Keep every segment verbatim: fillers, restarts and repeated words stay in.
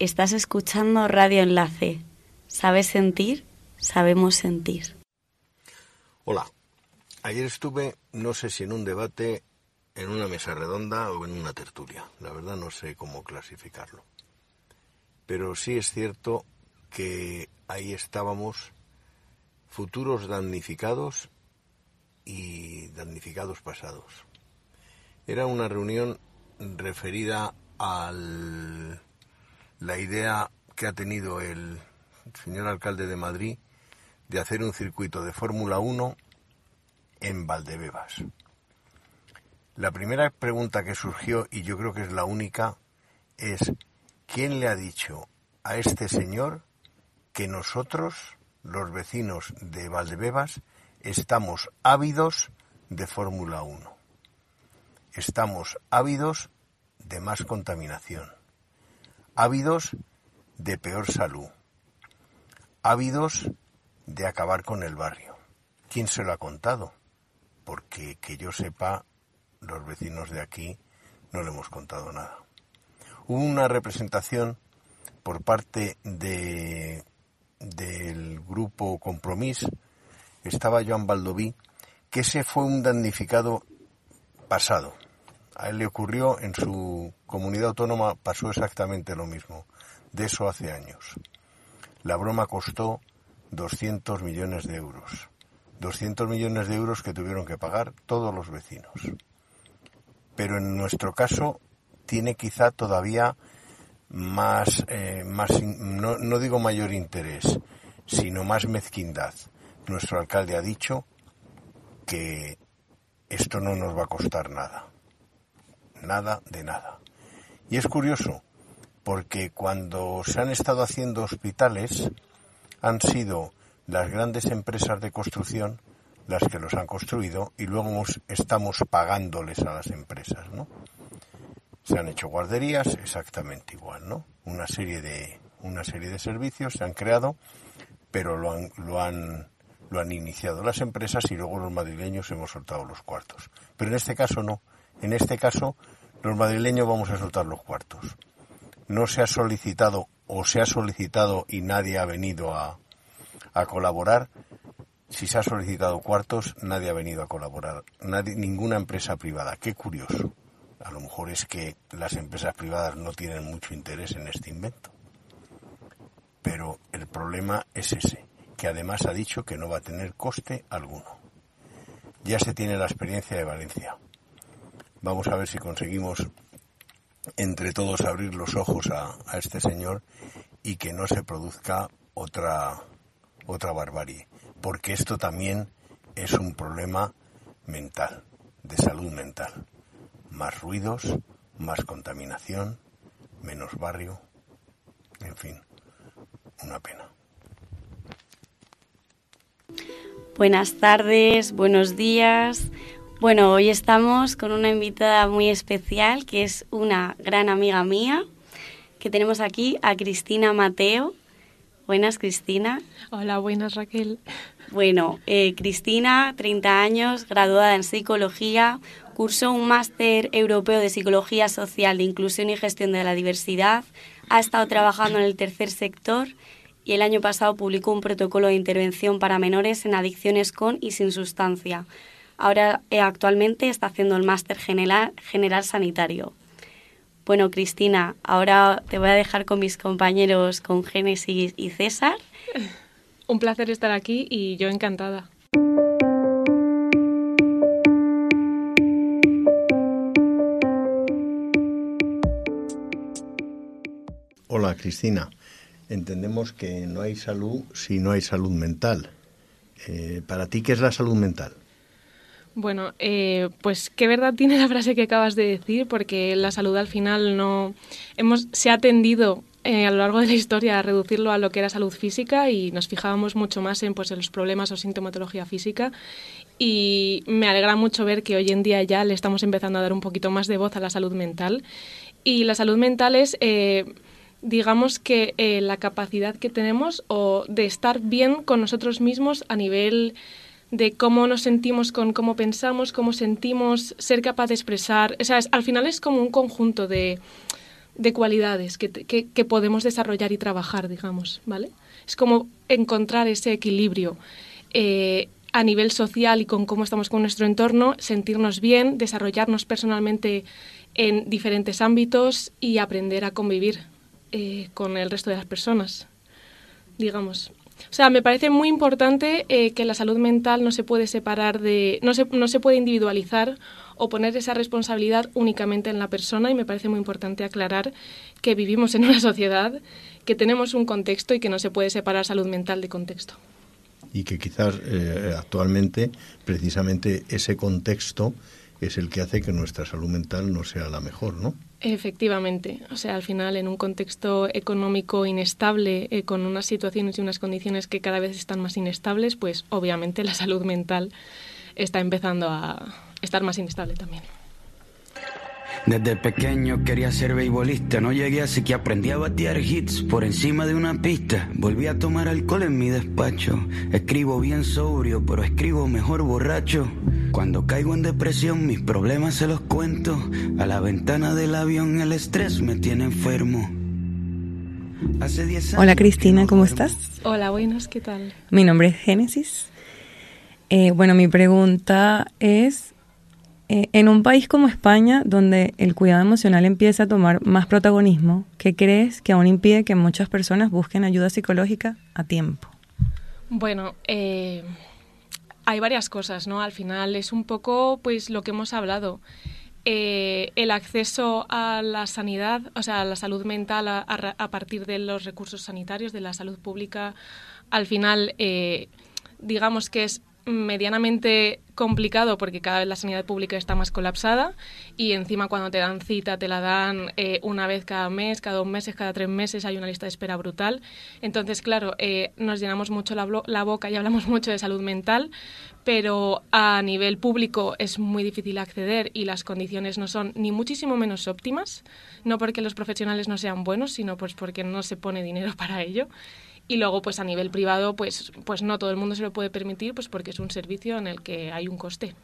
Estás escuchando Radio Enlace. ¿Sabes sentir? Sabemos sentir. Hola. Ayer estuve, no sé si en un debate, en una mesa redonda o en una tertulia. La verdad no sé cómo clasificarlo. Pero sí es cierto que ahí estábamos futuros damnificados y damnificados pasados. Era una reunión referida a la idea que ha tenido el señor alcalde de Madrid de hacer un circuito de Fórmula uno en Valdebebas. La primera pregunta que surgió, y yo creo que es la única, es ¿quién le ha dicho a este señor que nosotros, los vecinos de Valdebebas, estamos ávidos de Fórmula uno? Estamos ávidos de más contaminación, ávidos de peor salud, ávidos de acabar con el barrio. ¿Quién se lo ha contado? Porque que yo sepa, los vecinos de aquí no le hemos contado nada. Hubo una representación por parte de del grupo Compromís, estaba Joan Baldoví, que ese fue un damnificado pasado. A él le ocurrió, en su comunidad autónoma pasó exactamente lo mismo, de eso hace años. La broma costó doscientos millones de euros. doscientos millones de euros que tuvieron que pagar todos los vecinos. Pero en nuestro caso tiene quizá todavía más, eh, más no, no digo mayor interés, sino más mezquindad. Nuestro alcalde ha dicho que esto no nos va a costar nada. Nada de nada. Y es curioso, porque cuando se han estado haciendo hospitales, han sido las grandes empresas de construcción las que los han construido y luego estamos pagándoles a las empresas, ¿no? Se han hecho guarderías exactamente igual, ¿no? Una serie de una serie de servicios se han creado, pero lo han lo han lo han iniciado las empresas y luego los madrileños hemos soltado los cuartos. Pero en este caso no. En este caso los madrileños vamos a soltar los cuartos. No se ha solicitado o se ha solicitado y nadie ha venido a a colaborar. Si se ha solicitado cuartos, nadie ha venido a colaborar, nadie, ninguna empresa privada. Qué curioso. A lo mejor es que las empresas privadas no tienen mucho interés en este invento. Pero el problema es ese, que además ha dicho que no va a tener coste alguno. Ya se tiene la experiencia de Valencia. Vamos a ver si conseguimos entre todos abrir los ojos a, a este señor y que no se produzca otra otra barbarie, porque esto también es un problema mental, de salud mental. Más ruidos, más contaminación, menos barrio, en fin, una pena. Buenas tardes, buenos días. Bueno, hoy estamos con una invitada muy especial, que es una gran amiga mía, que tenemos aquí a Cristina Mateo. Buenas, Cristina. Hola, buenas, Raquel. Bueno, eh, Cristina, treinta años, graduada en Psicología, cursó un máster europeo de Psicología Social, de Inclusión y Gestión de la Diversidad, ha estado trabajando en el tercer sector y el año pasado publicó un protocolo de intervención para menores en adicciones con y sin sustancia. Ahora, eh, actualmente, está haciendo el máster general, general sanitario. Bueno, Cristina, ahora te voy a dejar con mis compañeros, con Génesis y César. Un placer estar aquí y yo encantada. Hola, Cristina. Entendemos que no hay salud si no hay salud mental. Eh, ¿Para ti qué es la salud mental? Bueno, eh, pues qué verdad tiene la frase que acabas de decir, porque la salud al final no hemos se ha tendido eh, a lo largo de la historia a reducirlo a lo que era salud física y nos fijábamos mucho más en, pues, en los problemas o sintomatología física, y me alegra mucho ver que hoy en día ya le estamos empezando a dar un poquito más de voz a la salud mental. Y la salud mental es, eh, digamos que eh, la capacidad que tenemos o de estar bien con nosotros mismos a nivel de cómo nos sentimos con cómo pensamos, cómo sentimos, ser capaz de expresar. O sea, es, al final es como un conjunto de, de cualidades que, que, que podemos desarrollar y trabajar, digamos, ¿vale? Es como encontrar ese equilibrio eh, a nivel social y con cómo estamos con nuestro entorno, sentirnos bien, desarrollarnos personalmente en diferentes ámbitos y aprender a convivir eh, con el resto de las personas, digamos. O sea, me parece muy importante eh, que la salud mental no se puede separar de, no se, no se puede individualizar o poner esa responsabilidad únicamente en la persona, y me parece muy importante aclarar que vivimos en una sociedad, que tenemos un contexto y que no se puede separar salud mental de contexto. Y que quizás eh, actualmente precisamente ese contexto es el que hace que nuestra salud mental no sea la mejor, ¿no? Efectivamente. O sea, al final, en un contexto económico inestable, eh, con unas situaciones y unas condiciones que cada vez están más inestables, pues obviamente la salud mental está empezando a estar más inestable también. Desde pequeño quería ser beisbolista, no llegué así que aprendí a batear hits por encima de una pista. Volví a tomar alcohol en mi despacho, escribo bien sobrio, pero escribo mejor borracho. Cuando caigo en depresión mis problemas se los cuento, a la ventana del avión el estrés me tiene enfermo. Hace diez años. Hola Cristina, ¿cómo estás? Hola, buenas, ¿qué tal? Mi nombre es Génesis. Eh, bueno, mi pregunta es... Eh, en un país como España, donde el cuidado emocional empieza a tomar más protagonismo, ¿qué crees que aún impide que muchas personas busquen ayuda psicológica a tiempo? Bueno, eh, hay varias cosas, ¿no? Al final es un poco pues lo que hemos hablado. Eh, el acceso a la sanidad, o sea, a la salud mental a, a, a partir de los recursos sanitarios, de la salud pública, al final eh, digamos que es medianamente complicado porque cada vez la sanidad pública está más colapsada y encima cuando te dan cita te la dan eh, una vez cada mes, cada dos meses, cada tres meses, hay una lista de espera brutal. Entonces, claro, eh, nos llenamos mucho la, la boca y hablamos mucho de salud mental, pero a nivel público es muy difícil acceder y las condiciones no son ni muchísimo menos óptimas, no porque los profesionales no sean buenos, sino pues porque no se pone dinero para ello. Y luego, pues a nivel privado, pues, pues no todo el mundo se lo puede permitir, pues porque es un servicio en el que hay un coste.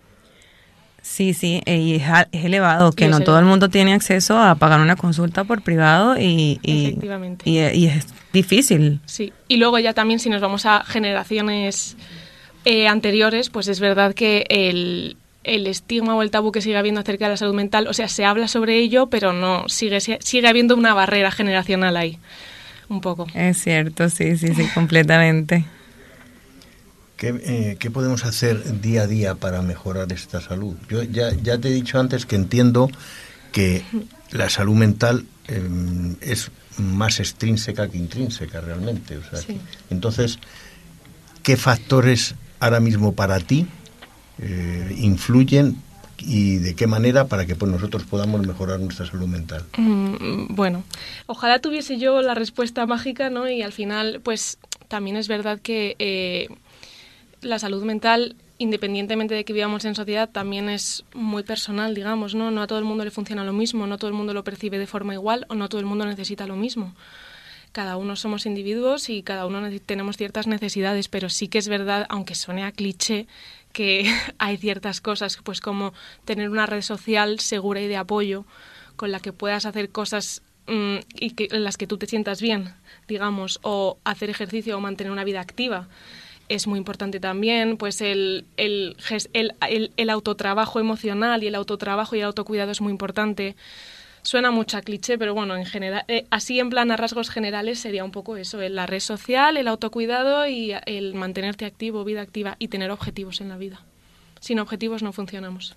Sí, sí, y es, es elevado, que Y es no elevado. todo el mundo tiene acceso a pagar una consulta por privado y, y, Efectivamente. y, y es difícil. Sí, y luego ya también si nos vamos a generaciones eh, anteriores, pues es verdad que el, el estigma o el tabú que sigue habiendo acerca de la salud mental, o sea, se habla sobre ello, pero no, sigue, sigue habiendo una barrera generacional ahí. Un poco. Es cierto, sí, sí, sí, completamente. ¿Qué, eh, ¿Qué podemos hacer día a día para mejorar esta salud? Yo ya, ya te he dicho antes que entiendo que la salud mental eh, es más extrínseca que intrínseca realmente. O sea, Sí. que, entonces, ¿qué factores ahora mismo para ti eh, influyen y de qué manera para que pues, nosotros podamos mejorar nuestra salud mental? Mm, bueno, ojalá tuviese yo la respuesta mágica, ¿no? Y al final, pues también es verdad que eh, la salud mental, independientemente de que vivamos en sociedad, también es muy personal, digamos, ¿no? No a todo el mundo le funciona lo mismo, no todo el mundo lo percibe de forma igual o no todo el mundo necesita lo mismo. Cada uno somos individuos y cada uno tenemos ciertas necesidades, pero sí que es verdad, aunque suene a cliché, que hay ciertas cosas, pues como tener una red social segura y de apoyo con la que puedas hacer cosas mmm, y que, en las que tú te sientas bien, digamos, o hacer ejercicio o mantener una vida activa. Es muy importante también, pues el, el, el, el, el autotrabajo emocional y el autotrabajo y el autocuidado es muy importante. Suena mucho a cliché, pero bueno, en general, eh, así en plan a rasgos generales sería un poco eso, la red social, el autocuidado y el mantenerte activo, vida activa y tener objetivos en la vida. Sin objetivos no funcionamos.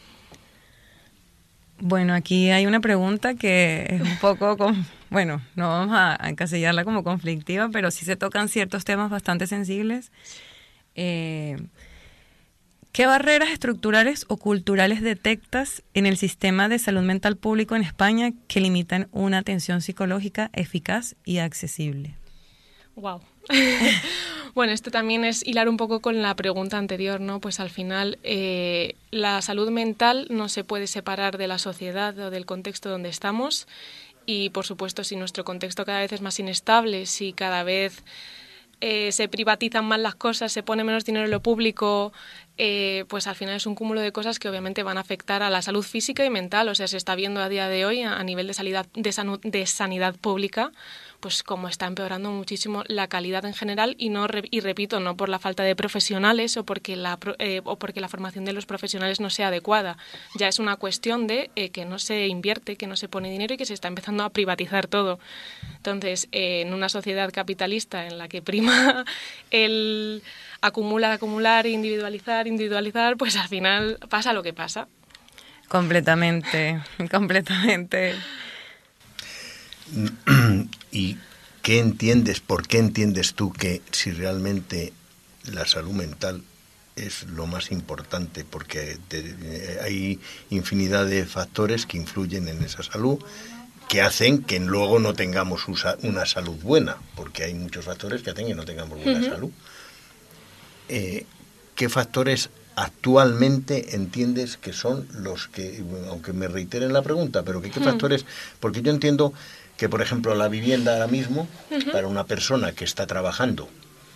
Bueno, aquí hay una pregunta que es un poco, con, bueno, no vamos a encasillarla como conflictiva, pero sí se tocan ciertos temas bastante sensibles. Eh, ¿Qué barreras estructurales o culturales detectas en el sistema de salud mental público en España que limitan una atención psicológica eficaz y accesible? Wow. Bueno, esto también es hilar un poco con la pregunta anterior, ¿no? Pues al final eh, la salud mental no se puede separar de la sociedad o del contexto donde estamos y, por supuesto, si nuestro contexto cada vez es más inestable, si cada vez eh, se privatizan más las cosas, se pone menos dinero en lo público, eh, pues al final es un cúmulo de cosas que obviamente van a afectar a la salud física y mental. O sea, se está viendo a día de hoy a, a nivel de, sanidad, de, sanu, de sanidad pública, pues como está empeorando muchísimo la calidad en general y no y repito, no por la falta de profesionales o porque la eh, o porque la formación de los profesionales no sea adecuada. Ya es una cuestión de eh, que no se invierte, que no se pone dinero y que se está empezando a privatizar todo. Entonces, eh, en una sociedad capitalista en la que prima el acumular, acumular, individualizar, individualizar, pues al final pasa lo que pasa. Completamente, completamente. ¿Y qué entiendes, por qué entiendes tú que si realmente la salud mental es lo más importante? Porque te, hay infinidad de factores que influyen en esa salud, que hacen que luego no tengamos usa, una salud buena, porque hay muchos factores que hacen que no tengamos buena uh-huh. salud. Eh, ¿Qué factores actualmente entiendes que son los que, aunque me reiteren la pregunta, pero que qué uh-huh. factores? Porque yo entiendo que, por ejemplo, la vivienda ahora mismo, uh-huh. para una persona que está trabajando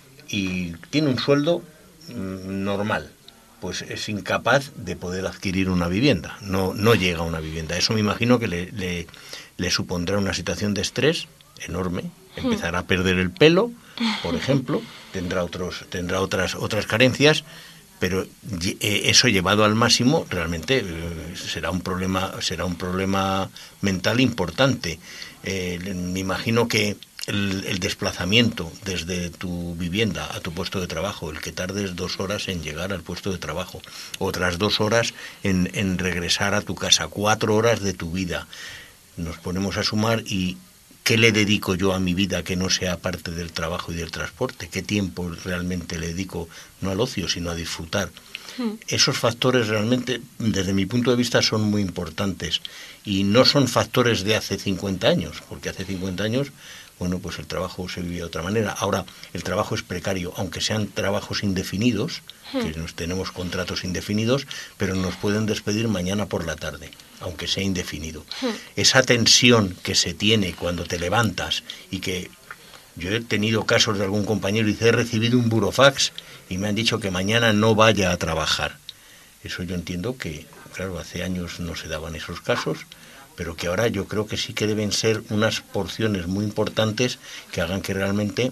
y tiene un sueldo mm, normal, pues es incapaz de poder adquirir una vivienda, no, no llega a una vivienda. Eso me imagino que le, le, le supondrá una situación de estrés enorme, empezará a perder el pelo, por ejemplo, tendrá otros, tendrá otras, otras carencias, pero eso llevado al máximo realmente será un problema, será un problema mental importante. Eh, me imagino que el, el desplazamiento desde tu vivienda a tu puesto de trabajo, el que tardes dos horas en llegar al puesto de trabajo, otras dos horas en, en regresar a tu casa, cuatro horas de tu vida. Nos ponemos a sumar y ¿qué le dedico yo a mi vida que no sea parte del trabajo y del transporte? ¿Qué tiempo realmente le dedico, no al ocio, sino a disfrutar? Mm. Esos factores realmente, desde mi punto de vista, son muy importantes. Y no son factores de hace cincuenta años, porque hace cincuenta años, bueno, pues el trabajo se vivía de otra manera. Ahora, el trabajo es precario, aunque sean trabajos indefinidos, mm. que nos tenemos contratos indefinidos, pero nos pueden despedir mañana por la tarde, aunque sea indefinido. Mm. Esa tensión que se tiene cuando te levantas y que yo he tenido casos de algún compañero y dice, he recibido un burofax y me han dicho que mañana no vaya a trabajar. Eso yo entiendo que, claro, hace años no se daban esos casos, pero que ahora yo creo que sí que deben ser unas porciones muy importantes que hagan que realmente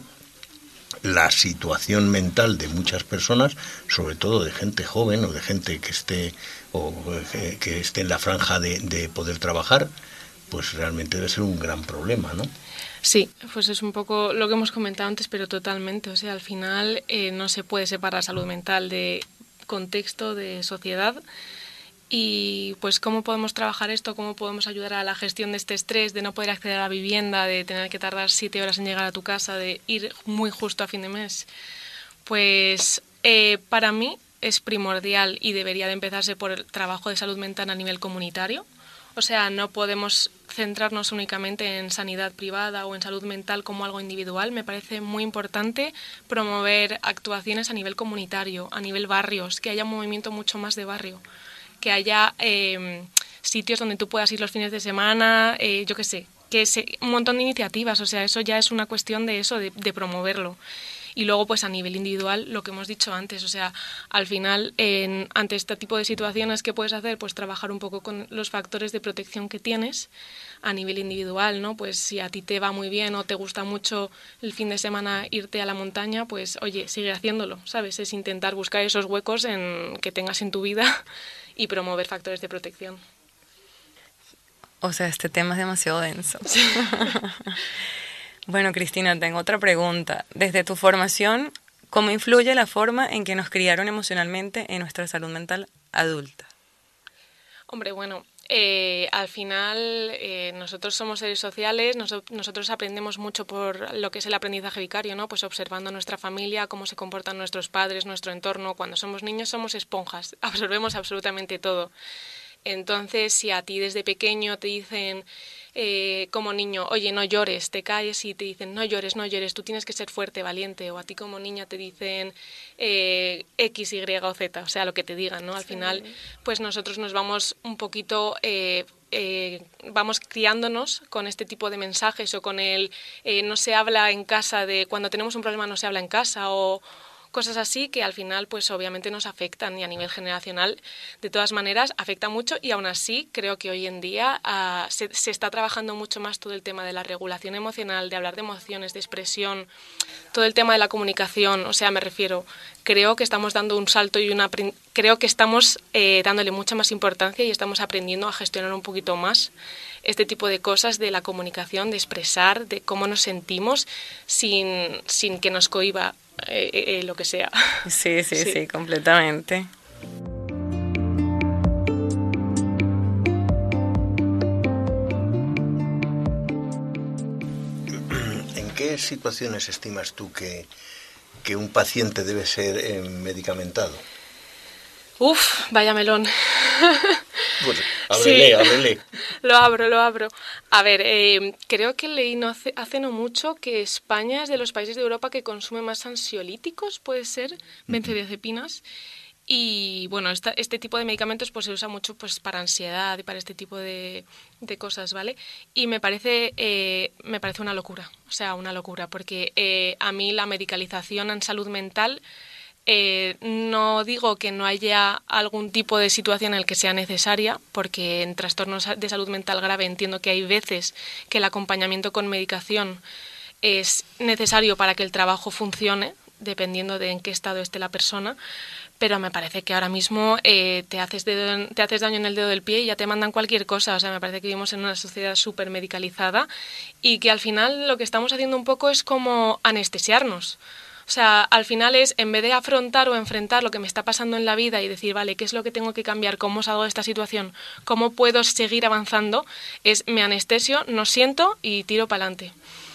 la situación mental de muchas personas, sobre todo de gente joven o de gente que esté o que, que esté en la franja de, de poder trabajar, pues realmente debe ser un gran problema, ¿no? Sí, pues es un poco lo que hemos comentado antes, pero totalmente. O sea, al final eh, no se puede separar salud mental de contexto, de sociedad. Y pues cómo podemos trabajar esto, cómo podemos ayudar a la gestión de este estrés, de no poder acceder a la vivienda, de tener que tardar siete horas en llegar a tu casa, de ir muy justo a fin de mes. Pues eh, para mí es primordial y debería de empezarse por el trabajo de salud mental a nivel comunitario. O sea, no podemos centrarnos únicamente en sanidad privada o en salud mental como algo individual. Me parece muy importante promover actuaciones a nivel comunitario, a nivel barrios, que haya un movimiento mucho más de barrio, que haya eh, sitios donde tú puedas ir los fines de semana, eh, yo qué sé, que se, un montón de iniciativas. O sea, eso ya es una cuestión de eso, de, de promoverlo. Y luego, pues a nivel individual, lo que hemos dicho antes, o sea, al final, en, ante este tipo de situaciones, ¿qué puedes hacer? Pues trabajar un poco con los factores de protección que tienes a nivel individual, ¿no? Pues si a ti te va muy bien o te gusta mucho el fin de semana irte a la montaña, pues oye, sigue haciéndolo, ¿sabes? Es intentar buscar esos huecos en, que tengas en tu vida y promover factores de protección. O sea, este tema es demasiado denso. Sí. Bueno, Cristina, tengo otra pregunta. Desde tu formación, ¿cómo influye la forma en que nos criaron emocionalmente en nuestra salud mental adulta? Hombre, bueno, eh, al final eh, nosotros somos seres sociales, nos, nosotros aprendemos mucho por lo que es el aprendizaje vicario, ¿no? Pues observando a nuestra familia, cómo se comportan nuestros padres, nuestro entorno. Cuando somos niños somos esponjas, absorbemos absolutamente todo. Entonces, si a ti desde pequeño te dicen eh, como niño, oye, no llores, te caes y te dicen, no llores, no llores, tú tienes que ser fuerte, valiente, o a ti como niña te dicen eh, X, Y o Z, o sea, lo que te digan, ¿no? Al sí. final, pues nosotros nos vamos un poquito... Eh, Eh, vamos criándonos con este tipo de mensajes o con el eh, no se habla en casa de cuando tenemos un problema no se habla en casa o cosas así que al final pues obviamente nos afectan y a nivel generacional de todas maneras afecta mucho y aún así creo que hoy en día uh, se, se está trabajando mucho más todo el tema de la regulación emocional, de hablar de emociones, de expresión, todo el tema de la comunicación, o sea, me refiero, creo que estamos dando un salto y una creo que estamos eh, dándole mucha más importancia y estamos aprendiendo a gestionar un poquito más este tipo de cosas de la comunicación, de expresar, de cómo nos sentimos sin, sin que nos cohíba eh, eh, lo que sea. Sí, sí, sí, sí, completamente. ¿En qué situaciones estimas tú que, que un paciente debe ser eh, medicamentado? Uf, vaya melón. Pues ábrele, sí. ábrele. Lo abro, lo abro. A ver, eh, creo que leí no hace, hace no mucho que España es de los países de Europa que consume más ansiolíticos, puede ser, benzodiazepinas. Y bueno, esta, este tipo de medicamentos pues se usa mucho pues para ansiedad y para este tipo de, de cosas, ¿vale? Y me parece, eh, me parece una locura, o sea, una locura, porque eh, a mí la medicalización en salud mental... Eh, no digo que no haya algún tipo de situación en el que sea necesaria, porque en trastornos de salud mental grave entiendo que hay veces que el acompañamiento con medicación es necesario para que el trabajo funcione, dependiendo de en qué estado esté la persona, pero me parece que ahora mismo eh, te haces dedo, te haces daño en el dedo del pie y ya te mandan cualquier cosa. O sea, me parece que vivimos en una sociedad súper medicalizada y que al final lo que estamos haciendo un poco es como anestesiarnos. O sea, al final es, en vez de afrontar o enfrentar lo que me está pasando en la vida y decir, vale, ¿qué es lo que tengo que cambiar? ¿Cómo salgo de esta situación? ¿Cómo puedo seguir avanzando? Es, me anestesio, no siento y tiro para adelante.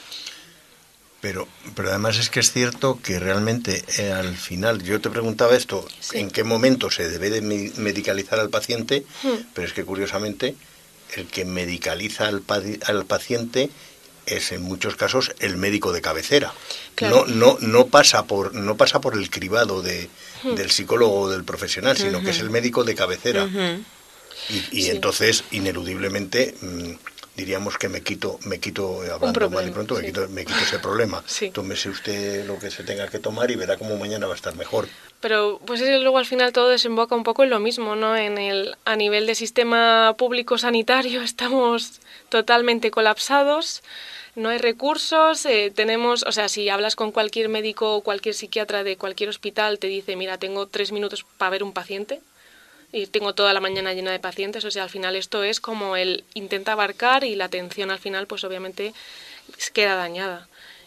Pero, pero además es que es cierto que realmente eh, al final, yo te preguntaba esto, sí. ¿En qué momento se debe de medicalizar al paciente? Hmm. Pero es que curiosamente el que medicaliza al, al paciente es en muchos casos el médico de cabecera. Claro. No, no, no pasa por, no pasa por el cribado de, uh-huh. del psicólogo o del profesional, sino uh-huh. que es el médico de cabecera. Uh-huh. Y, y sí. entonces, ineludiblemente, mmm, diríamos que me quito, me quito, hablando mal y pronto, sí. me, quito, me quito ese problema. Sí. Tómese usted lo que se tenga que tomar y verá cómo mañana va a estar mejor. Pero pues es que luego al final todo desemboca un poco en lo mismo, ¿no? En el, a nivel de sistema público sanitario estamos totalmente colapsados. No hay recursos, eh, tenemos, o sea, si hablas con cualquier médico o cualquier psiquiatra de cualquier hospital, te dice, mira, tengo tres minutos para ver un paciente y tengo toda la mañana llena de pacientes, o sea, al final esto es como el intenta abarcar y la atención al final, pues obviamente queda dañada.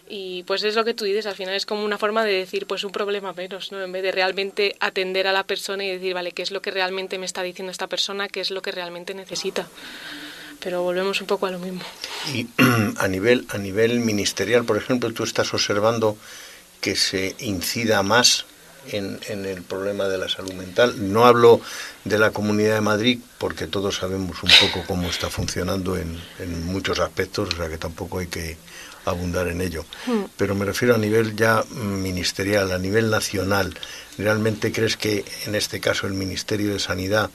Y pues es lo que tú dices, al final es como una forma de decir, pues un problema menos, ¿no? En vez de realmente atender a la persona y decir, vale, ¿qué es lo que realmente me está diciendo esta persona? ¿Qué es lo que realmente necesita? Pero volvemos un poco a lo mismo. Y a nivel, a nivel ministerial, por ejemplo, tú estás observando que se incida más en, en el problema de la salud mental. No hablo de la Comunidad de Madrid, porque todos sabemos un poco cómo está funcionando en, en muchos aspectos, o sea que tampoco hay que abundar en ello. Hmm. Pero me refiero a nivel ya ministerial, a nivel nacional. ¿Realmente crees que en este caso el Ministerio de Sanidad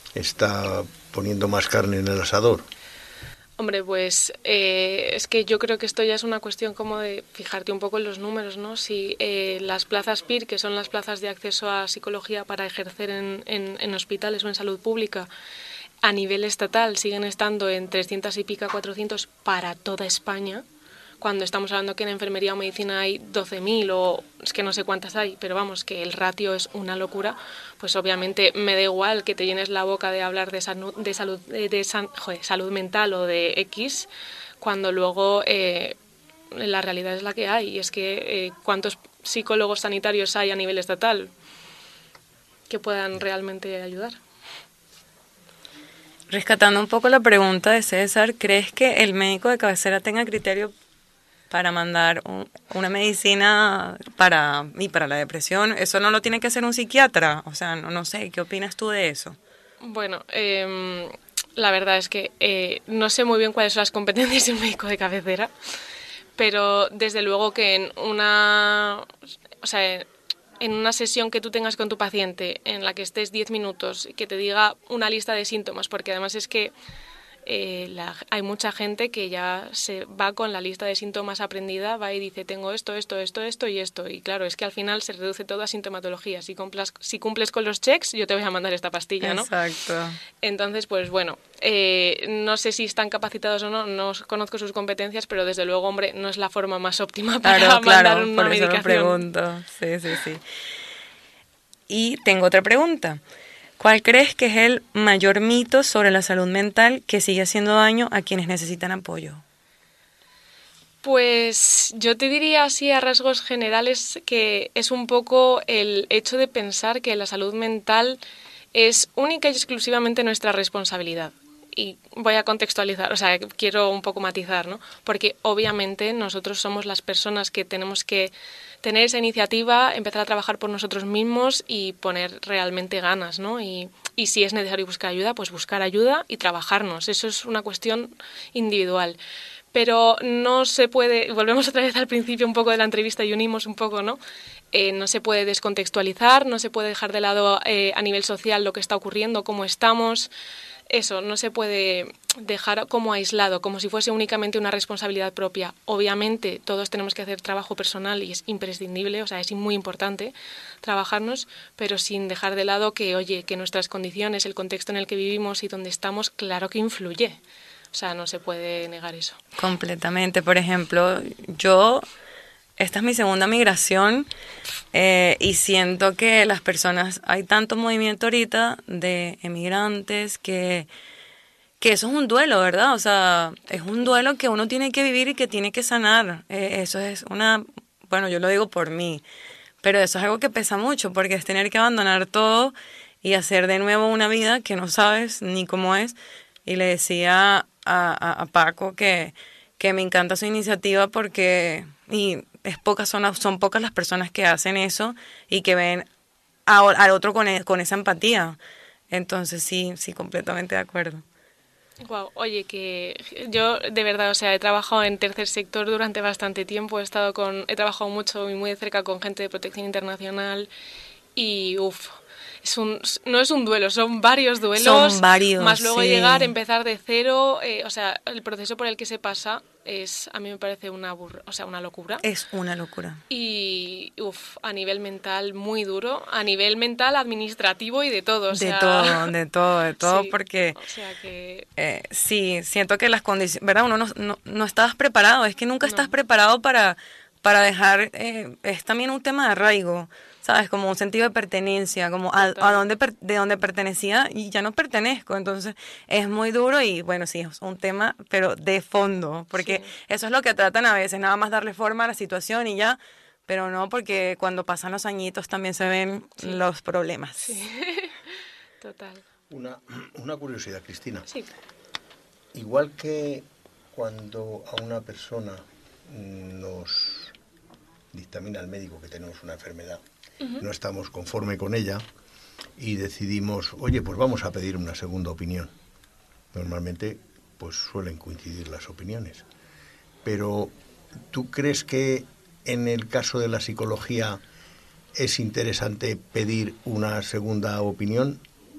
está poniendo más carne en el asador? Hombre, pues eh, es que yo creo que esto ya es una cuestión como de fijarte un poco en los números, ¿no? Si eh, las plazas P I R, que son las plazas de acceso a psicología para ejercer en, en, en hospitales o en salud pública, a nivel estatal siguen estando en trescientos y pico a cuatrocientos para toda España, cuando estamos hablando que en enfermería o medicina hay doce mil o es que no sé cuántas hay, pero vamos, que el ratio es una locura, pues obviamente me da igual que te llenes la boca de hablar de, sanu- de, salud, de, de san- joder, salud mental o de X, cuando luego eh, la realidad es la que hay. Y es que eh, ¿cuántos psicólogos sanitarios hay a nivel estatal que puedan realmente ayudar? Rescatando un poco la pregunta de César, ¿crees que el médico de cabecera tenga criterio para mandar un, una medicina para y para la depresión? ¿Eso no lo tiene que hacer un psiquiatra? O sea, no, no sé, ¿qué opinas tú de eso? Bueno, eh, la verdad es que eh, no sé muy bien cuáles son las competencias de un médico de cabecera, pero desde luego que en una, o sea, en una sesión que tú tengas con tu paciente en la que estés diez minutos y que te diga una lista de síntomas, porque además es que eh, la, hay mucha gente que ya se va con la lista de síntomas aprendida, va y dice tengo esto, esto, esto, esto y esto. Y claro, es que al final se reduce todo a sintomatología. Si cumplas, si cumples con los checks, yo te voy a mandar esta pastilla, ¿no? Exacto. Entonces, pues bueno, eh, no sé si están capacitados o no, no conozco sus competencias, pero desde luego, hombre, no es la forma más óptima para claro, mandar claro, una por eso medicación. lo pregunto. Sí, sí, sí. Y tengo otra pregunta. ¿Cuál crees que es el mayor mito sobre la salud mental que sigue haciendo daño a quienes necesitan apoyo? Pues yo te diría así a rasgos generales que es un poco el hecho de pensar que la salud mental es única y exclusivamente nuestra responsabilidad. Y voy a contextualizar, o sea, quiero un poco matizar, ¿no? Porque obviamente nosotros somos las personas que tenemos que tener esa iniciativa, empezar a trabajar por nosotros mismos y poner realmente ganas, ¿no? Y, y si es necesario buscar ayuda, pues buscar ayuda y trabajarnos. Eso es una cuestión individual. Pero no se puede, volvemos otra vez al principio un poco de la entrevista y unimos un poco, ¿no? Eh, no se puede descontextualizar, no se puede dejar de lado eh, a nivel social lo que está ocurriendo, cómo estamos. Eso, no se puede dejar como aislado, como si fuese únicamente una responsabilidad propia. Obviamente todos tenemos que hacer trabajo personal y es imprescindible, o sea, es muy importante trabajarnos, pero sin dejar de lado que, oye, que nuestras condiciones, el contexto en el que vivimos y donde estamos, claro que influye. O sea, no se puede negar eso. Completamente. Por ejemplo, yo, esta es mi segunda migración eh, y siento que las personas, hay tanto movimiento ahorita de emigrantes que, que eso es un duelo, ¿verdad? O sea, es un duelo que uno tiene que vivir y que tiene que sanar. Eh, eso es una, bueno, yo lo digo por mí, pero eso es algo que pesa mucho porque es tener que abandonar todo y hacer de nuevo una vida que no sabes ni cómo es. Y le decía a, a, a Paco que, que me encanta su iniciativa porque y es pocas son, son pocas las personas que hacen eso y que ven a, al otro con, con esa empatía. Entonces sí, sí, completamente de acuerdo. Wow, oye, que yo de verdad, o sea, he trabajado en tercer sector durante bastante tiempo, he estado con, he trabajado mucho y muy de cerca con gente de protección internacional y uff. Es un, no es un duelo, son varios duelos. Son varios, más luego sí. llegar, empezar de cero. Eh, o sea, el proceso por el que se pasa es, a mí me parece una, burra, o sea, una locura. Es una locura. Y, uff, a nivel mental muy duro, a nivel mental, administrativo y de todo. O de sea, todo, de todo, de todo, sí, porque o sea que... eh, sí, siento que las condiciones, ¿verdad? Uno no, no, no estás preparado, es que nunca No. estás preparado para, para dejar, eh, es también un tema de arraigo. ¿Sabes? Como un sentido de pertenencia, como a, a dónde per, de dónde pertenecía y ya no pertenezco. Entonces es muy duro y bueno, sí, es un tema, pero de fondo, porque sí. Eso es lo que tratan a veces, nada más darle forma a la situación y ya, pero no, porque cuando pasan los añitos también se ven sí. los problemas. Sí, total. Una, una curiosidad, Cristina. Sí. Igual que cuando a una persona nos dictamina el médico que tenemos una enfermedad, no estamos conforme con ella y decidimos, oye, pues vamos a pedir una segunda opinión. Normalmente, pues suelen coincidir las opiniones. Pero, ¿tú crees que en el caso de la psicología es interesante pedir una segunda opinión?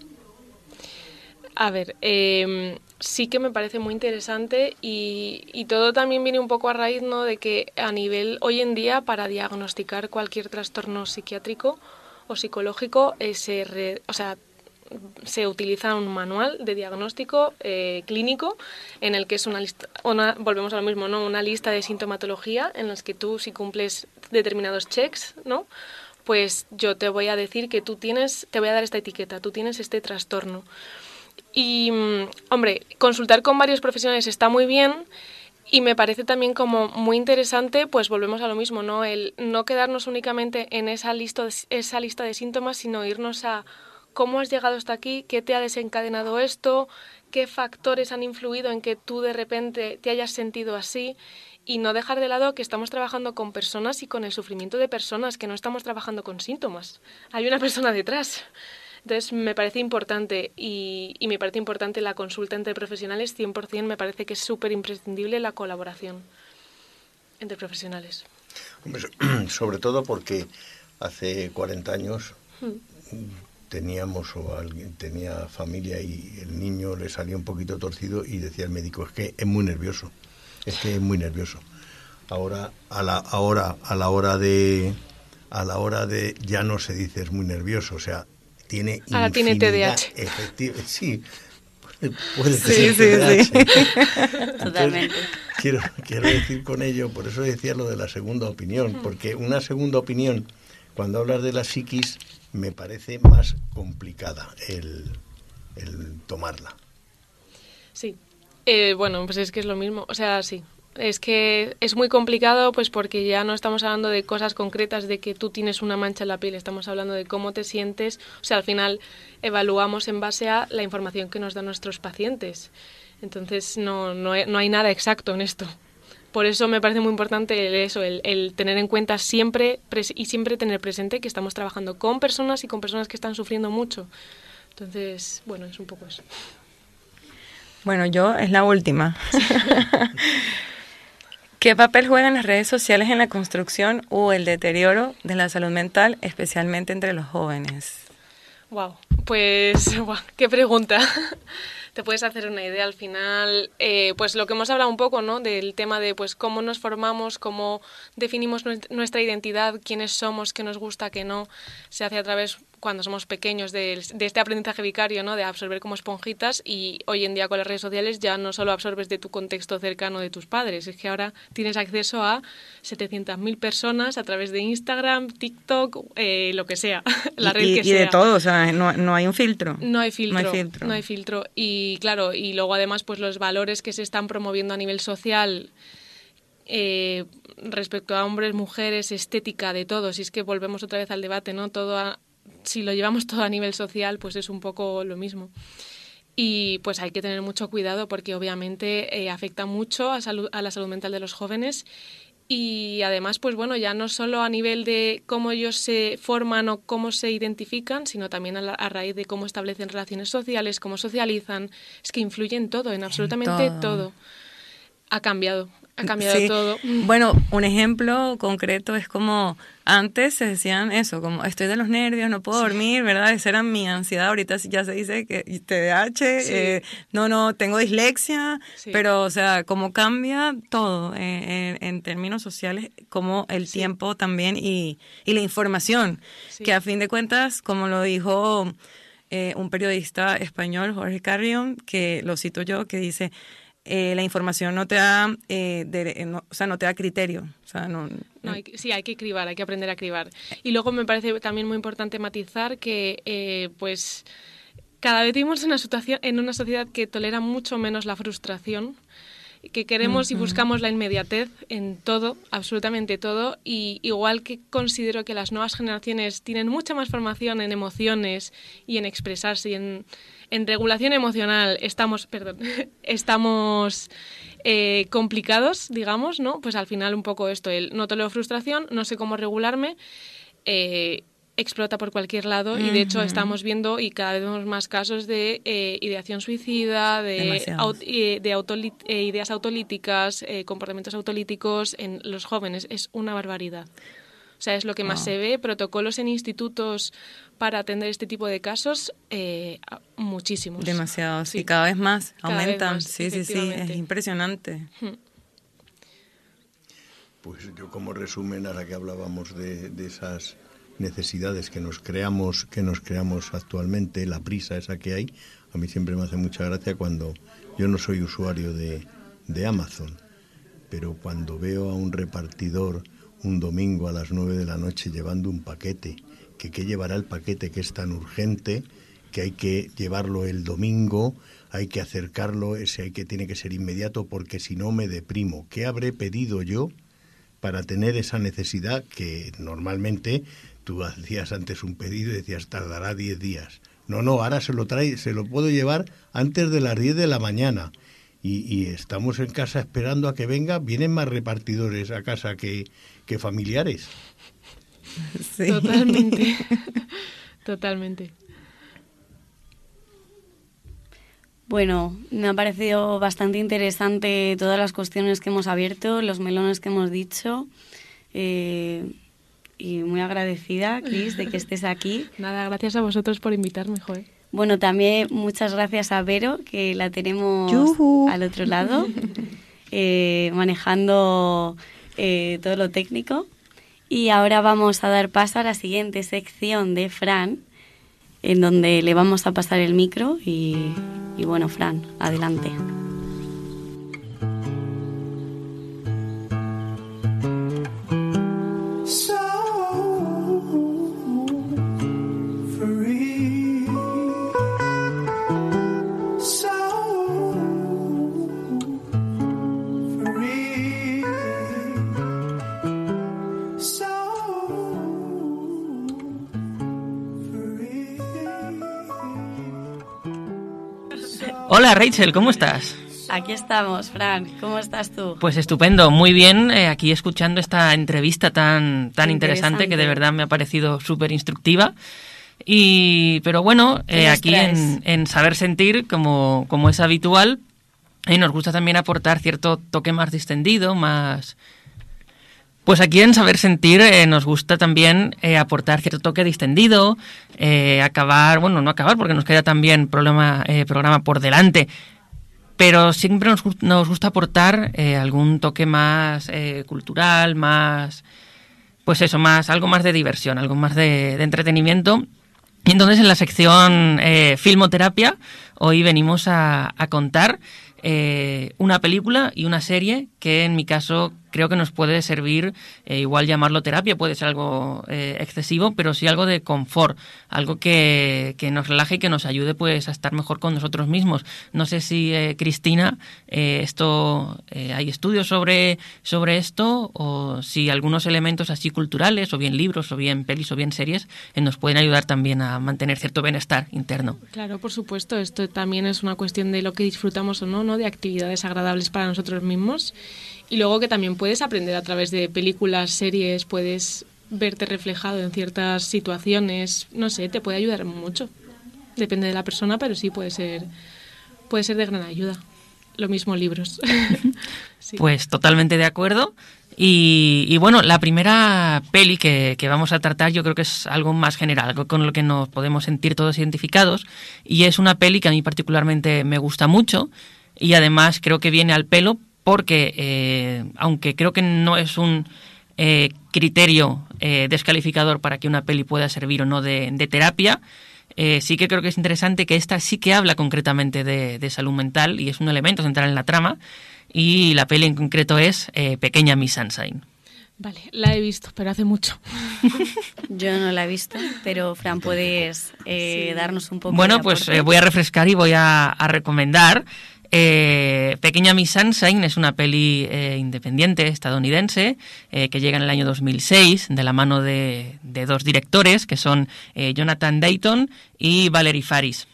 A ver, eh, sí que me parece muy interesante y, y todo también viene un poco a raíz, ¿no?, de que a nivel, hoy en día, para diagnosticar cualquier trastorno psiquiátrico o psicológico, eh, se, re, o sea, se utiliza un manual de diagnóstico eh, clínico en el que es una lista, una, volvemos a lo mismo, ¿no?, una lista de sintomatología en las que tú, si cumples determinados checks, ¿no?, pues yo te voy a decir que tú tienes, te voy a dar esta etiqueta, tú tienes este trastorno. Y, hombre, consultar con varios profesionales está muy bien y me parece también como muy interesante, pues volvemos a lo mismo, ¿no? El no quedarnos únicamente en esa lista, esa lista de síntomas, sino irnos a cómo has llegado hasta aquí, qué te ha desencadenado esto, qué factores han influido en que tú de repente te hayas sentido así y no dejar de lado que estamos trabajando con personas y con el sufrimiento de personas, que no estamos trabajando con síntomas. Hay una persona detrás. Entonces, me parece importante y, y me parece importante la consulta entre profesionales, cien por ciento me parece que es súper imprescindible la colaboración entre profesionales. Hombre, sobre todo porque hace cuarenta años hmm. teníamos o alguien tenía familia y el niño le salía un poquito torcido y decía el médico, es que es muy nervioso, es que es muy nervioso. Ahora a la ahora a la hora de a la hora de ya no se dice es muy nervioso, o sea, tiene ahora tiene T D A H. Efectivamente, sí. Puede sí, ser sí, sí. Totalmente. Quiero, quiero decir con ello, por eso decía lo de la segunda opinión, porque una segunda opinión, cuando hablas de la psiquis, me parece más complicada el, el tomarla. Sí, eh, bueno, pues es que es lo mismo, o sea, sí. Es que es muy complicado pues porque ya no estamos hablando de cosas concretas de que tú tienes una mancha en la piel, estamos hablando de cómo te sientes, o sea, al final evaluamos en base a la información que nos dan nuestros pacientes. Entonces no, no, no hay nada exacto en esto. Por eso me parece muy importante el, eso, el, el tener en cuenta siempre pres- y siempre tener presente que estamos trabajando con personas y con personas que están sufriendo mucho. Entonces, bueno, es un poco eso. Bueno, yo es la última. ¿Qué papel juegan las redes sociales en la construcción o el deterioro de la salud mental, especialmente entre los jóvenes? Wow, pues wow, qué pregunta. Te puedes hacer una idea al final, eh, pues lo que hemos hablado un poco, ¿no? Del tema de pues cómo nos formamos, cómo definimos nuestra identidad, quiénes somos, qué nos gusta, qué no, se hace a través cuando somos pequeños de, de este aprendizaje vicario, ¿no? De absorber como esponjitas, y hoy en día con las redes sociales ya no solo absorbes de tu contexto cercano de tus padres, es que ahora tienes acceso a setecientas mil personas a través de Instagram, TikTok, eh, lo que sea, la y, red y, que y sea. de todo, o sea, no, no hay un filtro. No hay filtro, no hay filtro. No hay filtro. Y claro, y luego además pues los valores que se están promoviendo a nivel social eh, respecto a hombres, mujeres, estética, de todo. Si es que volvemos otra vez al debate, ¿no? Todo a, si lo llevamos todo a nivel social, pues es un poco lo mismo. Y pues hay que tener mucho cuidado porque obviamente eh, afecta mucho a, salud, a la salud mental de los jóvenes. Y además, pues bueno, ya no solo a nivel de cómo ellos se forman o cómo se identifican, sino también a, la, a raíz de cómo establecen relaciones sociales, cómo socializan. Es que influye en todo, en absolutamente todo. todo. Ha cambiado, ha cambiado sí. todo. Bueno, un ejemplo concreto es como antes se decían eso, como estoy de los nervios, no puedo sí. dormir, ¿verdad? Esa era mi ansiedad. Ahorita ya se dice que T D A H, sí. eh, no, no, tengo dislexia, sí. pero, o sea, cómo cambia todo eh, en, en términos sociales, como el sí. tiempo también y, y la información, sí. que a fin de cuentas, como lo dijo eh, un periodista español, Jorge Carrión, que lo cito yo, que dice... Eh, la información no te da, eh, de, no, o sea, no te da criterio. O sea, no, no. No, hay, sí, hay que cribar, hay que aprender a cribar. Y luego me parece también muy importante matizar que, eh, pues, cada vez vivimos en una situación, en una sociedad que tolera mucho menos la frustración, que queremos uh-huh. y buscamos la inmediatez en todo, absolutamente todo, y igual que considero que las nuevas generaciones tienen mucha más formación en emociones y en expresarse y en, en regulación emocional, estamos, perdón, estamos eh, complicados, digamos, ¿no? Pues al final un poco esto, el no tolero frustración, no sé cómo regularme, eh, explota por cualquier lado uh-huh. y de hecho estamos viendo y cada vez vemos más casos de eh, ideación suicida, de, aut, eh, de autolit, eh, ideas autolíticas, eh, comportamientos autolíticos en los jóvenes. Es una barbaridad. O sea, es lo que más wow. se ve. Protocolos en institutos para atender este tipo de casos, eh, muchísimos. Demasiados. Sí. Y cada vez más cada aumentan. Vez más, sí, sí, sí. Es impresionante. Hmm. Pues yo como resumen, ahora que hablábamos de, de esas necesidades que nos creamos que nos creamos actualmente, la prisa esa que hay, a mí siempre me hace mucha gracia cuando yo no soy usuario de, de Amazon, pero cuando veo a un repartidor un domingo a las nueve de la noche llevando un paquete, que qué llevará el paquete que es tan urgente, que hay que llevarlo el domingo, hay que acercarlo, ese hay que tiene que ser inmediato porque si no me deprimo. ¿Qué habré pedido yo para tener esa necesidad que normalmente tú hacías antes un pedido y decías tardará diez días? No, no, ahora se lo trae, se lo puedo llevar antes de las diez de la mañana. Y, y estamos en casa esperando a que venga, vienen más repartidores a casa que, que familiares. Sí. Totalmente, totalmente. Bueno, me ha parecido bastante interesante todas las cuestiones que hemos abierto, los melones que hemos dicho. Eh, y muy agradecida, Cris, de que estés aquí. Nada, gracias a vosotros por invitarme, joder. Bueno, también muchas gracias a Vero, que la tenemos ¡Yujú! Al otro lado, eh, manejando eh, todo lo técnico. Y ahora vamos a dar paso a la siguiente sección de Fran, en donde le vamos a pasar el micro y, y bueno, Fran, adelante. Hola Rachel, ¿cómo estás? Aquí estamos, Fran. ¿Cómo estás tú? Pues estupendo, muy bien, eh, aquí escuchando esta entrevista tan, tan interesante, Interesante. que de verdad me ha parecido súper instructiva. Y, pero bueno, eh, nos aquí traes? en, en Saber Sentir, como, como es habitual, eh, nos gusta también aportar cierto toque más distendido, más... Pues aquí en Saber Sentir eh, nos gusta también eh, aportar cierto toque distendido, eh, acabar, bueno, no acabar porque nos queda también problema, eh, programa por delante, pero siempre nos, gu- nos gusta aportar eh, algún toque más eh, cultural, más, pues eso, más algo más de diversión, algo más de, de entretenimiento. Y entonces en la sección eh, Filmoterapia hoy venimos a, a contar eh, una película y una serie que en mi caso creo que nos puede servir, eh, igual llamarlo terapia puede ser algo eh, excesivo, pero sí algo de confort, algo que, que nos relaje y que nos ayude pues a estar mejor con nosotros mismos. No sé si, eh, Cristina, eh, esto eh, hay estudios sobre, sobre esto, o si algunos elementos así culturales, o bien libros, o bien pelis, o bien series, eh, nos pueden ayudar también a mantener cierto bienestar interno. Claro, por supuesto, esto también es una cuestión de lo que disfrutamos o no, ¿no? De actividades agradables para nosotros mismos. Y luego que también puedes aprender a través de películas, series, puedes verte reflejado en ciertas situaciones, no sé, te puede ayudar mucho. Depende de la persona, pero sí puede ser, puede ser de gran ayuda. Lo mismo libros. Sí. Pues totalmente de acuerdo. Y, y bueno, la primera peli que, que vamos a tratar yo creo que es algo más general, algo con lo que nos podemos sentir todos identificados, y es una peli que a mí particularmente me gusta mucho y además creo que viene al pelo porque, eh, aunque creo que no es un eh, criterio eh, descalificador para que una peli pueda servir o no de, de terapia, eh, sí que creo que es interesante que esta sí que habla concretamente de, de salud mental y es un elemento central en la trama, y la peli en concreto es eh, Pequeña Miss Sunshine. Vale, la he visto, pero hace mucho. Yo no la he visto, pero Fran, ¿puedes eh, Sí. darnos un poco Bueno, de pues aporte? eh, voy a refrescar y voy a, a recomendar. Eh, Pequeña Miss Sunshine es una peli eh, independiente estadounidense eh, que llega en el año dos mil seis de la mano de, de dos directores que son eh, Jonathan Dayton y Valerie Faris.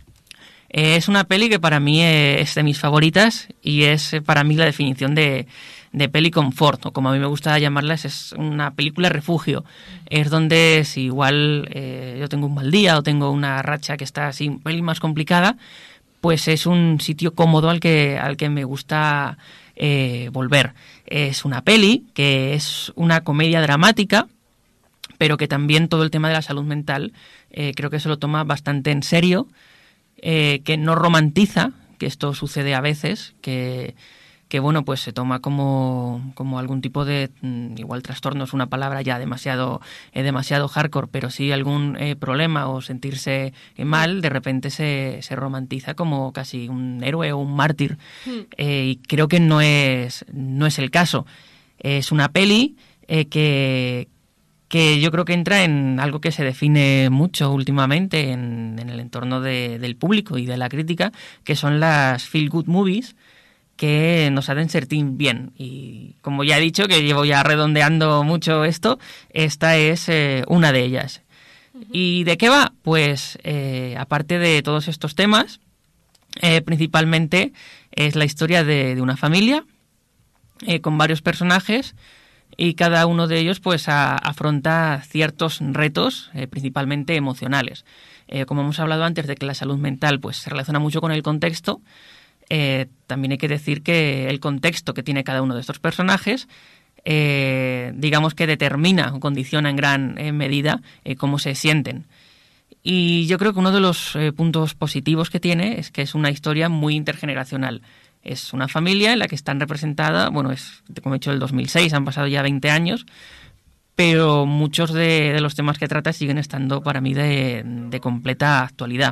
Eh, es una peli que para mí eh, es de mis favoritas y es eh, para mí la definición de, de peli confort, o como a mí me gusta llamarlas, es una película refugio. Es donde si igual eh, yo tengo un mal día o tengo una racha que está así un pelín más complicada, pues es un sitio cómodo al que, al que me gusta eh, volver. Es una peli que es una comedia dramática, pero que también todo el tema de la salud mental eh, creo que se lo toma bastante en serio, eh, que no romantiza, que esto sucede a veces, que, que bueno, pues se toma como, como algún tipo de, igual trastorno es una palabra ya demasiado, eh, demasiado hardcore, pero sí algún eh, problema o sentirse eh, mal, de repente se, se romantiza como casi un héroe o un mártir. Eh, y creo que no es, no es el caso. Es una peli eh, que, que yo creo que entra en algo que se define mucho últimamente en, en el entorno de, del público y de la crítica, que son las feel good movies, que nos hacen sentir bien. Y como ya he dicho, que llevo ya redondeando mucho esto, esta es eh, una de ellas. Uh-huh. ¿Y de qué va? Pues eh, aparte de todos estos temas, eh, principalmente es la historia de, de una familia eh, con varios personajes, y cada uno de ellos pues a, afronta ciertos retos, eh, principalmente emocionales. Eh, como hemos hablado antes de que la salud mental pues se relaciona mucho con el contexto, Eh, también hay que decir que el contexto que tiene cada uno de estos personajes eh, digamos que determina o condiciona en gran eh, medida eh, cómo se sienten. Y yo creo que uno de los eh, puntos positivos que tiene es que es una historia muy intergeneracional. Es una familia en la que están representadas, bueno, es como he dicho, el dos mil seis, han pasado ya veinte años, pero muchos de, de los temas que trata siguen estando para mí de, de completa actualidad.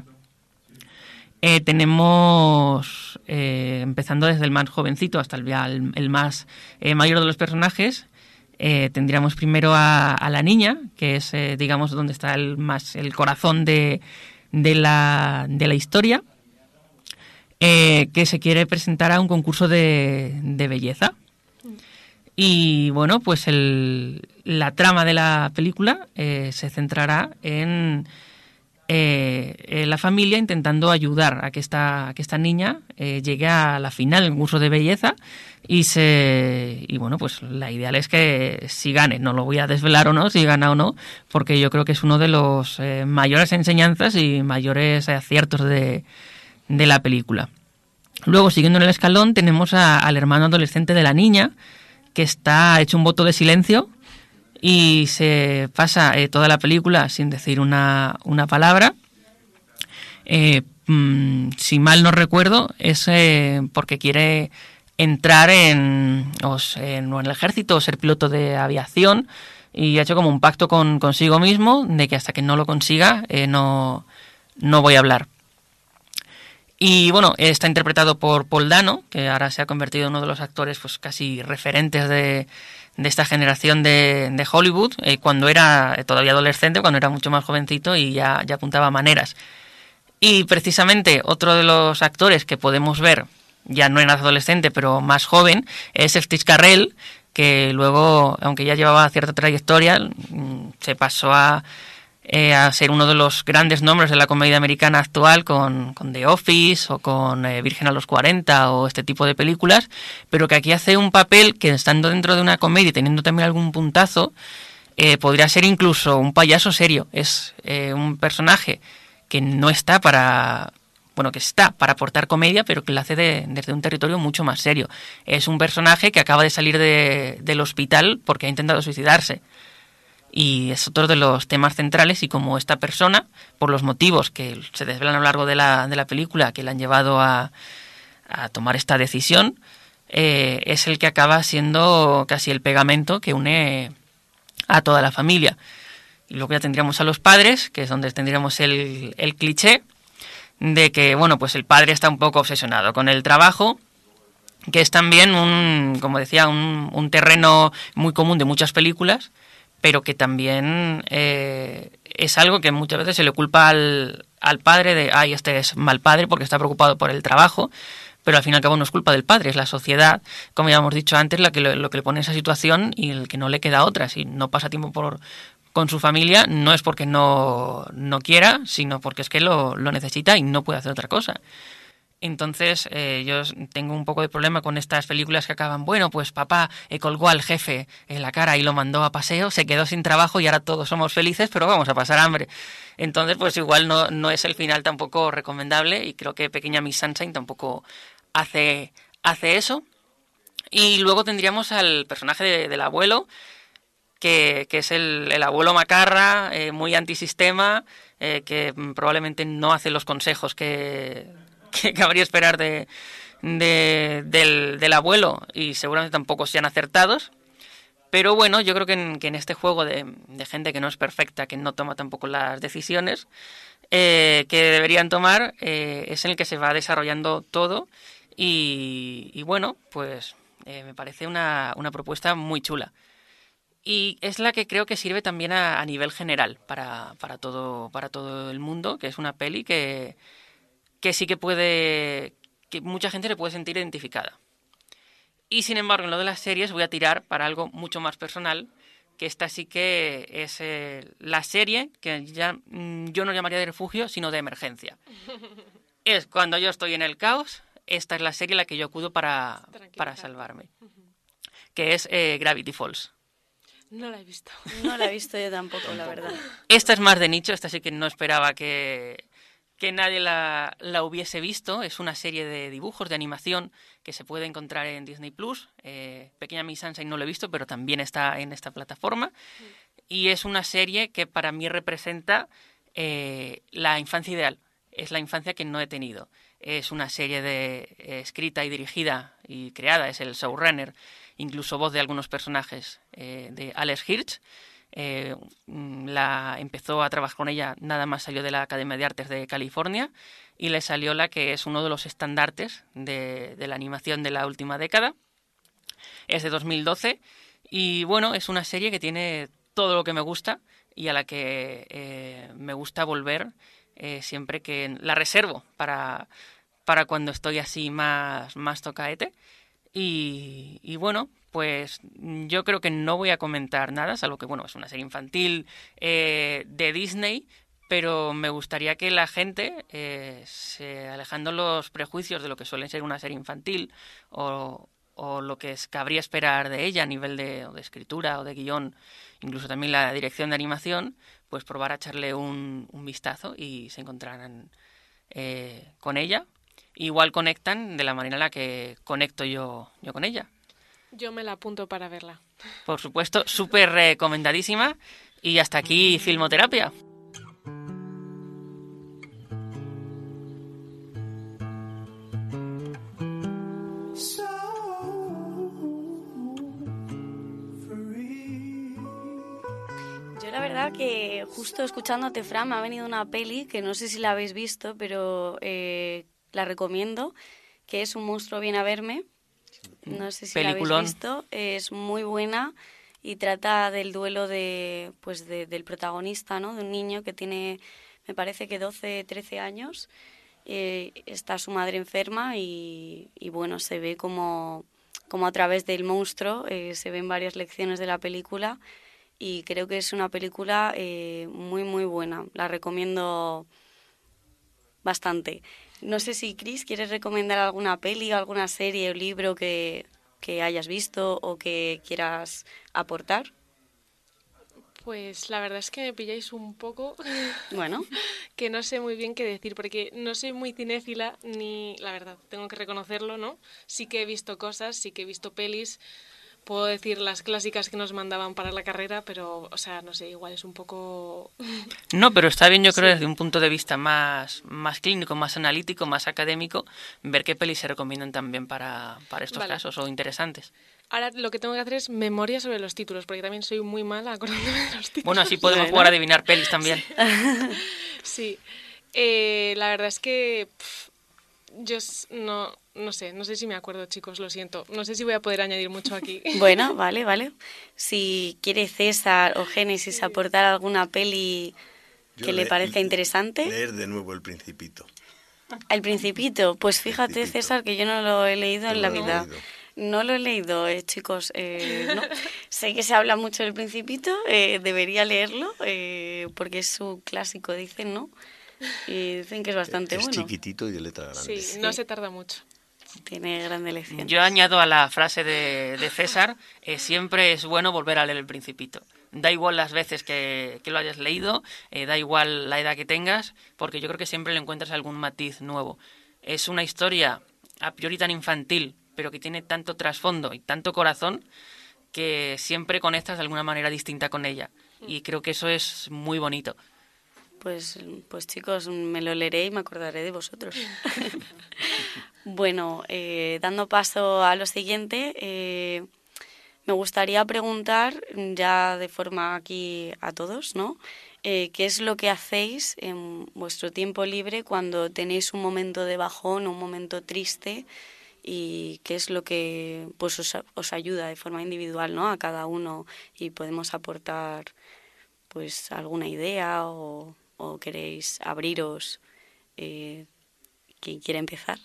Eh, tenemos, eh, empezando desde el más jovencito hasta el, el, el más eh, mayor de los personajes, eh, tendríamos primero a, a la niña, que es, eh, digamos, donde está el, más, el corazón de, de, la, de la historia, eh, que se quiere presentar a un concurso de, de belleza. Y bueno, pues el, la trama de la película eh, se centrará en eh, eh, la familia intentando ayudar a que esta, a que esta niña eh, llegue a la final del concurso de belleza y se y bueno, pues la ideal es que si gane, no lo voy a desvelar o no, si gana o no, porque yo creo que es uno de los eh, mayores enseñanzas y mayores aciertos de, de la película. Luego, siguiendo en el escalón, tenemos a, al hermano adolescente de la niña, que está hecho un voto de silencio y se pasa eh, toda la película sin decir una, una palabra. Eh, mmm, si mal no recuerdo, es eh, porque quiere entrar en, o en, o en el ejército o ser piloto de aviación, y ha hecho como un pacto con consigo mismo de que hasta que no lo consiga eh, no, no voy a hablar. Y bueno, está interpretado por Paul Dano, que ahora se ha convertido en uno de los actores pues casi referentes de, de esta generación de, de Hollywood, eh, cuando era todavía adolescente, cuando era mucho más jovencito y ya, ya apuntaba maneras. Y precisamente otro de los actores que podemos ver, ya no era adolescente, pero más joven, es Steve Carell, que luego, aunque ya llevaba cierta trayectoria, se pasó a... Eh, a ser uno de los grandes nombres de la comedia americana actual con, con The Office o con eh, Virgen a los cuarenta o este tipo de películas, pero que aquí hace un papel que, estando dentro de una comedia y teniendo también algún puntazo, eh, podría ser incluso un payaso serio. Es eh, un personaje que no está para... bueno, que está para aportar comedia, pero que lo hace de, desde un territorio mucho más serio. Es un personaje que acaba de salir de, del hospital porque ha intentado suicidarse. Y es otro de los temas centrales, y como esta persona, por los motivos que se desvelan a lo largo de la, de la película que le han llevado a, a tomar esta decisión, eh, es el que acaba siendo casi el pegamento que une a toda la familia. Y luego ya tendríamos a los padres, que es donde tendríamos el, el cliché de que, bueno, pues el padre está un poco obsesionado con el trabajo, que es también un, como decía, un, un terreno muy común de muchas películas, pero que también eh, es algo que muchas veces se le culpa al, al padre de, ay, este es mal padre porque está preocupado por el trabajo, pero al fin y al cabo no es culpa del padre, es la sociedad, como ya hemos dicho antes, la que lo, lo que le pone en esa situación y el que no le queda otra. Si no pasa tiempo por, con su familia, no es porque no, no quiera, sino porque es que lo, lo necesita y no puede hacer otra cosa. Entonces eh, yo tengo un poco de problema con estas películas que acaban, bueno, pues papá eh, colgó al jefe en la cara y lo mandó a paseo, se quedó sin trabajo y ahora todos somos felices, pero vamos a pasar hambre. Entonces pues igual no, no es el final tampoco recomendable, y creo que Pequeña Miss Sunshine tampoco hace, hace eso. Y luego tendríamos al personaje de, del abuelo, que, que es el, el abuelo macarra, eh, muy antisistema, eh, que probablemente no hace los consejos que... que cabría esperar de, de, del, del abuelo, y seguramente tampoco sean acertados, pero bueno, yo creo que en, que en este juego de, de gente que no es perfecta, que no toma tampoco las decisiones eh, que deberían tomar, eh, es en el que se va desarrollando todo, y, y bueno, pues eh, me parece una, una propuesta muy chula. Y es la que creo que sirve también a, a nivel general para, para, todo, para todo el mundo, que es una peli que que sí que puede, que mucha gente le puede sentir identificada. Y sin embargo, en lo de las series voy a tirar para algo mucho más personal, que esta sí que es eh, la serie que ya mm, yo no llamaría de refugio, sino de emergencia. Es cuando yo estoy en el caos, esta es la serie a la que yo acudo para, para salvarme, que es eh, Gravity Falls. No la he visto. No la he visto yo tampoco, la verdad. Esta es más de nicho, esta sí que no esperaba que... que nadie la, la hubiese visto. Es una serie de dibujos de animación que se puede encontrar en Disney Plus. Eh, Pequeña Miss Sunshine no lo he visto, pero también está en esta plataforma. Y es una serie que para mí representa eh, la infancia ideal. Es la infancia que no he tenido. Es una serie de, eh, escrita y dirigida y creada, es el showrunner, incluso voz de algunos personajes, eh, de Alex Hirsch. Eh, la empezó a trabajar con ella, nada más salió de la Academia de Artes de California, y le salió la que es uno de los estandartes de, de la animación de la última década. Es de dos mil doce y bueno, es una serie que tiene todo lo que me gusta y a la que eh, me gusta volver eh, siempre que la reservo para, para cuando estoy así más, más tocaete. Y, y bueno, pues yo creo que no voy a comentar nada, salvo que bueno, es una serie infantil eh, de Disney, pero me gustaría que la gente, eh, se, alejando los prejuicios de lo que suele ser una serie infantil o, o lo que es, cabría esperar de ella a nivel de, o de escritura o de guión, incluso también la dirección de animación, pues probar a echarle un, un vistazo y se encontrarán eh, con ella. Igual conectan de la manera en la que conecto yo, yo con ella. Yo me la apunto para verla. Por supuesto, súper recomendadísima. Y hasta aquí Filmoterapia. Yo la verdad que justo escuchándote, Fran, me ha venido una peli que no sé si la habéis visto, pero eh, la recomiendo, que es Un monstruo viene a verme. No sé si Peliculón. la habéis visto. Es muy buena y trata del duelo de, pues de, del protagonista, ¿no? De un niño que tiene, me parece que doce, trece años. Eh, está su madre enferma y, y bueno, se ve como, como a través del monstruo, eh, se ven varias lecciones de la película y creo que es una película eh, muy, muy buena. La recomiendo bastante. No sé si, Cris, ¿quieres recomendar alguna peli, alguna serie o libro que, que hayas visto o que quieras aportar? Pues la verdad es que me pilláis un poco Bueno, que no sé muy bien qué decir, porque no soy muy cinéfila, ni, la verdad, tengo que reconocerlo, ¿no? Sí que he visto cosas, sí que he visto pelis, puedo decir las clásicas que nos mandaban para la carrera, pero, o sea, no sé, igual es un poco... No, pero está bien, yo creo, Sí. desde un punto de vista más, más clínico, más analítico, más académico, ver qué pelis se recomiendan también para, para estos Vale. casos o interesantes. Ahora lo que tengo que hacer es memoria sobre los títulos, porque también soy muy mala acordándome de los títulos. Bueno, así podemos Bueno. jugar a adivinar pelis también. Sí, eh, la verdad es que pff, yo s- no, no sé, no sé si me acuerdo, chicos, lo siento. No sé si voy a poder añadir mucho aquí. bueno, vale, vale. Si quiere César o Génesis aportar alguna peli Yo que le le- parezca interesante. Leer de nuevo El Principito. El Principito, pues fíjate, Principito. César, que yo no lo he leído No en la lo he vida. leído. No lo he leído, eh, chicos. Eh, no. Sé que se habla mucho del Principito, eh, debería leerlo, eh, porque es su clásico, dicen, ¿no? Y dicen que es bastante es bueno. chiquitito y de letra grande. Sí, no se tarda mucho. Tiene grande lección. Yo añado a la frase de, de César, eh, siempre es bueno volver a leer El Principito. Da igual las veces que, que lo hayas leído, eh, da igual la edad que tengas, porque yo creo que siempre le encuentras algún matiz nuevo. Es una historia a priori tan infantil, pero que tiene tanto trasfondo y tanto corazón, que siempre conectas de alguna manera distinta con ella. Y creo que eso es muy bonito. Pues, pues chicos, me lo leeré y me acordaré de vosotros. Bueno, eh, dando paso a lo siguiente, eh, me gustaría preguntar ya de forma aquí a todos, ¿no? Eh, ¿qué es lo que hacéis en vuestro tiempo libre cuando tenéis un momento de bajón, un momento triste? Y qué es lo que pues os, os ayuda de forma individual, ¿no? A cada uno y podemos aportar pues alguna idea o, o queréis abriros. Eh, ¿Quién quiere empezar?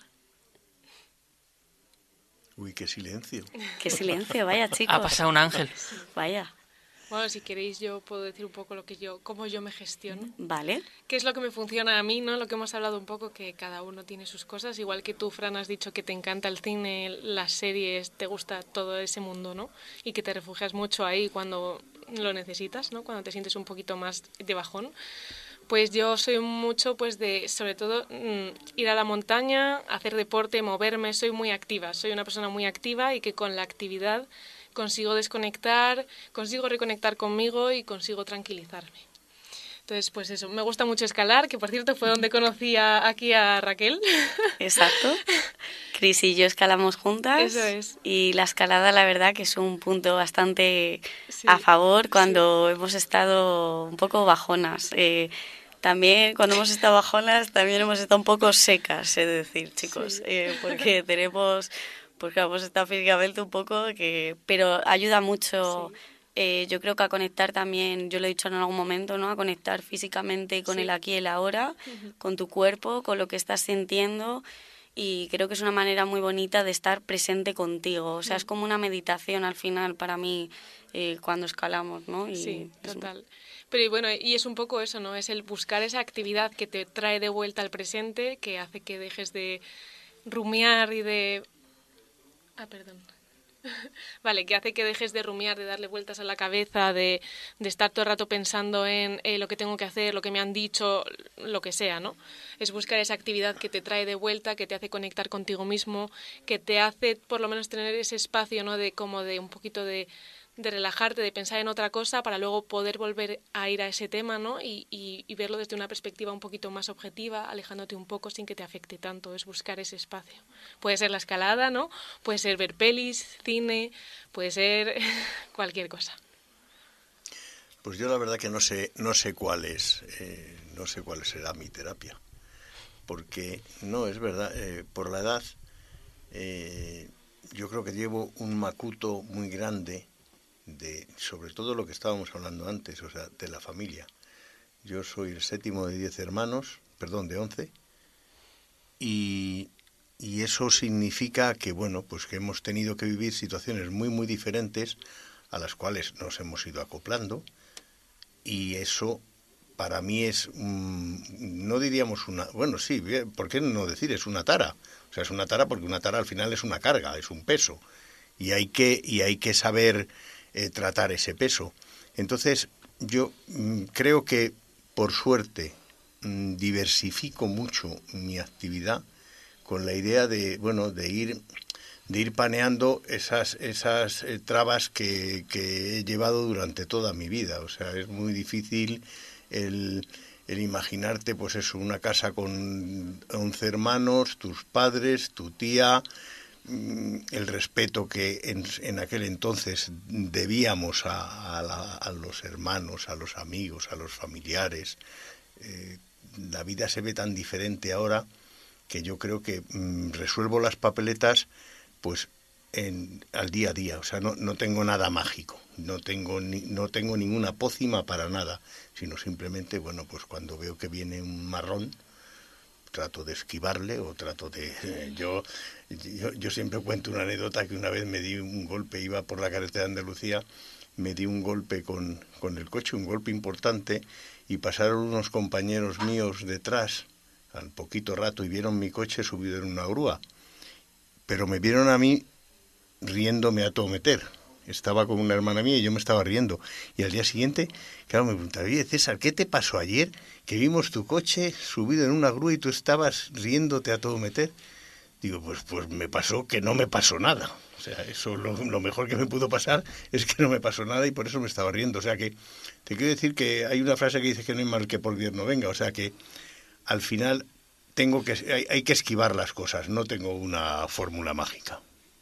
Uy, qué silencio. Qué silencio, vaya chicos. Ha pasado un ángel. Vaya, Bueno, si queréis yo puedo decir un poco lo que yo, cómo yo me gestiono. vale. ¿Qué es lo que me funciona a mí, no? Lo que hemos hablado un poco, que cada uno tiene sus cosas. Igual que tú, Fran, has dicho que te encanta el cine, las series, te gusta todo ese mundo, ¿no? Y que te refugias mucho ahí cuando lo necesitas, ¿no? Cuando te sientes un poquito más de bajón. Pues yo soy mucho, pues de, sobre todo, mmm, ir a la montaña, hacer deporte, moverme, soy muy activa, soy una persona muy activa y que con la actividad consigo desconectar, consigo reconectar conmigo y consigo tranquilizarme. Entonces, pues eso, me gusta mucho escalar, que por cierto fue donde conocí a, aquí a Raquel. Exacto. Cris y yo escalamos juntas. Eso es. Y la escalada, la verdad, que es un punto bastante sí, a favor cuando sí. hemos estado un poco bajonas. Eh, también, cuando hemos estado bajonas, también hemos estado un poco secas, es decir, chicos, Sí. eh, porque tenemos, porque hemos estado físicamente un poco, que pero ayuda mucho. Sí. Eh, yo creo que a conectar también, yo lo he dicho en algún momento, ¿no? A conectar físicamente con sí. el aquí y el ahora, uh-huh. con tu cuerpo, con lo que estás sintiendo, y creo que es una manera muy bonita de estar presente contigo. O sea, uh-huh. es como una meditación al final para mí eh, cuando escalamos, ¿no? Y sí, es... total. Pero y bueno, y es un poco eso, ¿no? Es el buscar esa actividad que te trae de vuelta al presente, que hace que dejes de rumiar y de... Ah, perdón. Vale, que hace que dejes de rumiar, de darle vueltas a la cabeza, de, de estar todo el rato pensando en eh, lo que tengo que hacer, lo que me han dicho, lo que sea, ¿no? Es buscar esa actividad que te trae de vuelta, que te hace conectar contigo mismo, que te hace por lo menos tener ese espacio, ¿no? De como de un poquito de, de relajarte, de pensar en otra cosa para luego poder volver a ir a ese tema, ¿no? Y, y, y verlo desde una perspectiva un poquito más objetiva, alejándote un poco sin que te afecte tanto. Es buscar ese espacio. Puede ser la escalada, ¿no? Puede ser ver pelis, cine, puede ser cualquier cosa. Pues yo la verdad que no sé, no sé cuál es, eh, no sé cuál será mi terapia, porque no es verdad, eh, por la edad, eh, yo creo que llevo un macuto muy grande de, sobre todo lo que estábamos hablando antes, o sea, de la familia. Yo soy el séptimo de diez hermanos, perdón, de once, y, y eso significa que, bueno, pues que hemos tenido que vivir situaciones muy, muy diferentes a las cuales nos hemos ido acoplando, y eso para mí es, um, no diríamos una, bueno, sí, ¿por qué no decir? Es una tara, o sea, es una tara porque una tara al final es una carga, es un peso, y hay que, y hay que saber Eh, tratar ese peso. Entonces, yo mm, creo que, por suerte, mm, diversifico mucho mi actividad con la idea de, bueno, de ir, de ir paneando esas, esas eh, trabas que, que he llevado durante toda mi vida. O sea, es muy difícil el, el imaginarte, pues eso, una casa con once hermanos, tus padres, tu tía, el respeto que en, en aquel entonces debíamos a, a, la, a los hermanos, a los amigos, a los familiares. Eh, la vida se ve tan diferente ahora que yo creo que mm, resuelvo las papeletas pues en, al día a día. O sea, no, no tengo nada mágico, no tengo, ni, no tengo ninguna pócima para nada, sino simplemente, bueno, pues cuando veo que viene un marrón, trato de esquivarle o trato de... Eh, yo, yo yo siempre cuento una anécdota que una vez me di un golpe, iba por la carretera de Andalucía, me di un golpe con, con el coche, un golpe importante, y pasaron unos compañeros míos detrás al poquito rato y vieron mi coche subido en una grúa, pero me vieron a mí riéndome a todo meter. Estaba con una hermana mía y yo me estaba riendo. Y al día siguiente, claro, me preguntaba, oye, César, ¿qué te pasó ayer? Que vimos tu coche subido en una grúa y tú estabas riéndote a todo meter. Digo, pues pues me pasó que no me pasó nada. O sea, eso lo, lo mejor que me pudo pasar es que no me pasó nada y por eso me estaba riendo. O sea que te quiero decir que hay una frase que dice que no hay mal que por bien no venga. O sea que al final tengo que hay, hay que esquivar las cosas. No tengo una fórmula mágica.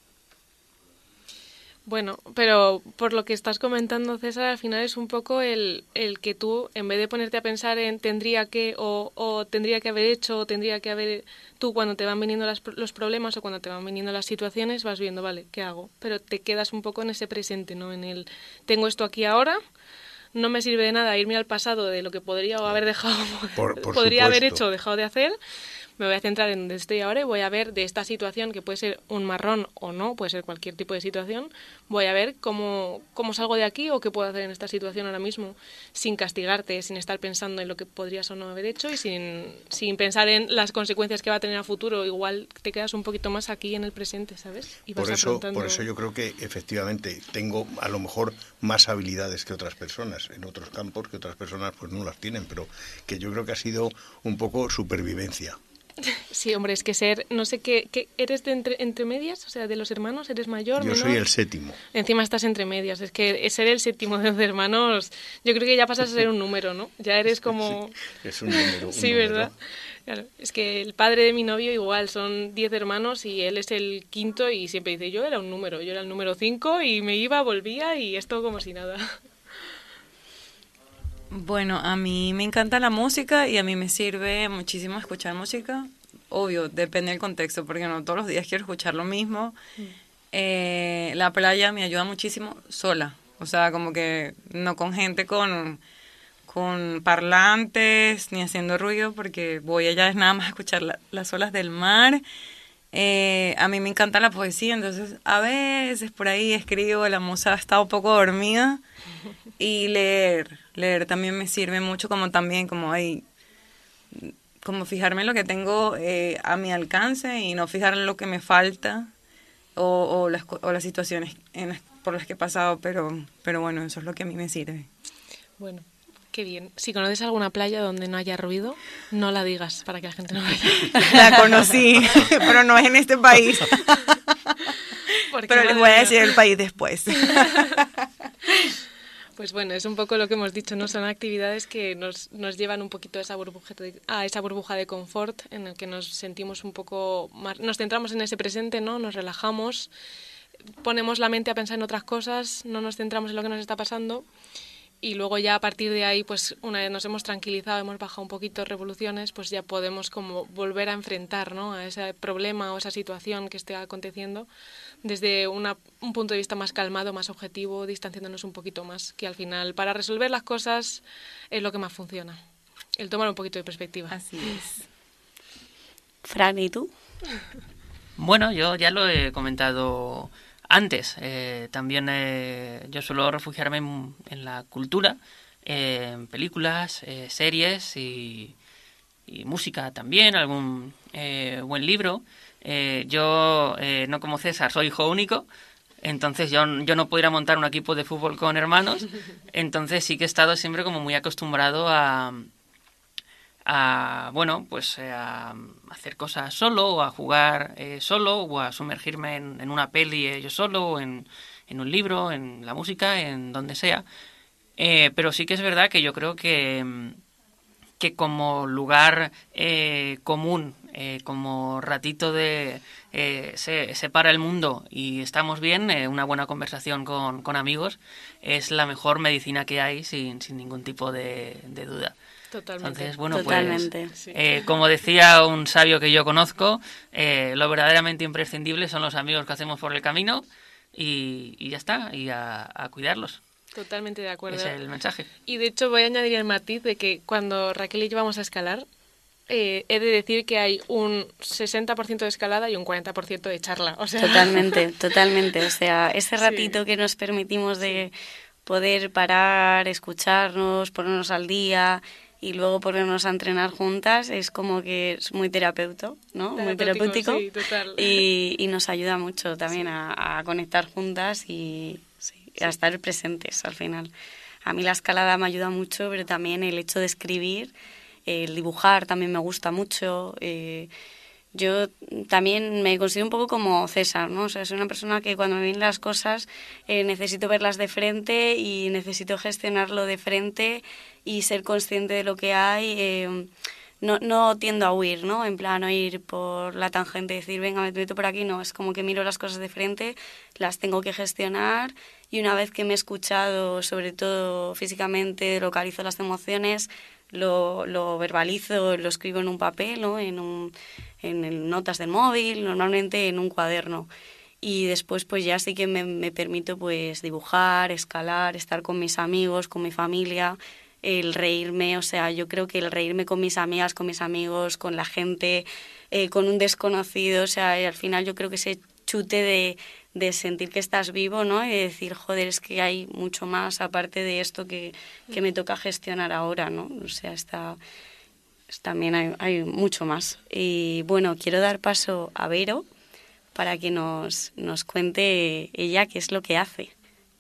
Bueno, pero por lo que estás comentando, César, al final es un poco el, el que tú, en vez de ponerte a pensar en tendría que o, o tendría que haber hecho o tendría que haber... Tú cuando te van viniendo las, los problemas o cuando te van viniendo las situaciones vas viendo, vale, ¿qué hago? Pero te quedas un poco en ese presente, ¿no? En el, tengo esto aquí ahora, no me sirve de nada irme al pasado de lo que podría o haber dejado, por, por podría supuesto. haber hecho o dejado de hacer. me voy a centrar en donde estoy ahora y voy a ver de esta situación, que puede ser un marrón o no, puede ser cualquier tipo de situación, voy a ver cómo, cómo salgo de aquí o qué puedo hacer en esta situación ahora mismo, sin castigarte, sin estar pensando en lo que podrías o no haber hecho y sin, sin pensar en las consecuencias que va a tener a futuro. Igual te quedas un poquito más aquí en el presente, ¿sabes? Y vas por eso, afrontando... por eso yo creo que efectivamente tengo a lo mejor más habilidades que otras personas en otros campos, que otras personas pues no las tienen, pero que yo creo que ha sido un poco supervivencia. Sí, hombre, es que ser, no sé qué, qué ¿eres de entre, entre medias? O sea, de los hermanos, ¿eres mayor, Yo menor? soy el séptimo. Encima estás entre medias, es que ser el séptimo de los hermanos, yo creo que ya pasas a ser un número, ¿no? Ya eres como... Sí, es un número. Un sí, número. ¿verdad? Claro, es que el padre de mi novio igual, son diez hermanos y él es el quinto y siempre dice, yo era un número, yo era el número cinco y me iba, volvía y esto como si nada. Bueno, a mí me encanta la música y a mí me sirve muchísimo escuchar música. Obvio, depende del contexto, porque no todos los días quiero escuchar lo mismo. Mm. Eh, la playa me ayuda muchísimo sola, o sea, como que no con gente con, con parlantes ni haciendo ruido, porque voy allá es nada más a escuchar la, las olas del mar. Eh, a mí me encanta la poesía, entonces a veces por ahí escribo, la musa está un poco dormida y leer, leer también me sirve mucho, como también como hay, como fijarme en lo que tengo eh, a mi alcance y no fijarme en lo que me falta o, o, las, o las situaciones en las, por las que he pasado, pero, pero bueno, eso es lo que a mí me sirve. Bueno. Qué bien. Si conoces alguna playa donde no haya ruido, no la digas para que la gente no vaya. La conocí, pero no es en este país. Pero les voy a decir el país después. Pues bueno, es un poco lo que hemos dicho, ¿no? Son actividades que nos, nos llevan un poquito a esa burbuja de, a esa burbuja de confort en el que nos sentimos un poco más, nos centramos en ese presente, ¿no? Nos relajamos, ponemos la mente a pensar en otras cosas, no nos centramos en lo que nos está pasando. Y luego ya a partir de ahí, pues una vez nos hemos tranquilizado, hemos bajado un poquito revoluciones, pues ya podemos como volver a enfrentar, ¿no? A ese problema o esa situación que esté aconteciendo desde una, un punto de vista más calmado, más objetivo, distanciándonos un poquito más, que al final para resolver las cosas es lo que más funciona, el tomar un poquito de perspectiva. Así es. Fran, ¿y tú? Bueno, yo ya lo he comentado antes. Eh, también eh, yo suelo refugiarme en, en la cultura, eh, en películas, eh, series y, y música también, algún eh, buen libro. Eh, yo, eh, no como César, soy hijo único, entonces yo, yo no puedo ir a montar un equipo de fútbol con hermanos, entonces sí que he estado siempre como muy acostumbrado a... a bueno, pues eh, a hacer cosas solo, o a jugar eh, solo, o a sumergirme en, en una peli eh, yo solo, o en, en un libro, en la música, en donde sea. Eh, pero sí que es verdad que yo creo que, que como lugar eh, común, eh, como ratito de eh, se separa el mundo y estamos bien, eh, una buena conversación con, con amigos es la mejor medicina que hay, sin, sin ningún tipo de, de duda. Totalmente. Entonces, bueno, Totalmente. pues, eh, como decía un sabio que yo conozco, eh, lo verdaderamente imprescindible son los amigos que hacemos por el camino y, y ya está, y a, a cuidarlos. Totalmente de acuerdo. Ese es el mensaje. Y de hecho voy a añadir el matiz de que cuando Raquel y yo vamos a escalar, eh, he de decir que hay un sesenta por ciento de escalada y un cuarenta por ciento de charla. O sea... Totalmente, totalmente. O sea, ese ratito sí. que nos permitimos de poder parar, escucharnos, ponernos al día y luego ponernos a entrenar juntas es como que es muy terapeuta, ¿no? Muy terapéutico. Sí, total. Y, y nos ayuda mucho también sí. a, a conectar juntas y sí, sí. a estar presentes al final. A mí la escalada me ayuda mucho, pero también el hecho de escribir, el dibujar también me gusta mucho. Eh, yo también me considero un poco como César, ¿no? O sea, soy una persona que cuando me vienen las cosas eh, necesito verlas de frente y necesito gestionarlo de frente y ser consciente de lo que hay. Eh, no, no tiendo a huir, ¿no? En plan, no ir por la tangente y decir, venga, me meto por aquí. No, es como que miro las cosas de frente, las tengo que gestionar y una vez que me he escuchado, sobre todo físicamente, localizo las emociones, lo, lo verbalizo, lo escribo en un papel, ¿no? En un... en notas del móvil, normalmente en un cuaderno. Y después pues ya sí que me, me permito pues dibujar, escalar, estar con mis amigos, con mi familia, el reírme, o sea, yo creo que el reírme con mis amigas, con mis amigos, con la gente, eh, con un desconocido, o sea, y al final yo creo que ese chute de, de sentir que estás vivo, ¿no? Y de decir, joder, es que hay mucho más aparte de esto que, que me toca gestionar ahora, ¿no? O sea, está, también hay, hay mucho más. Y bueno, quiero dar paso a Vero para que nos, nos cuente ella qué es lo que hace.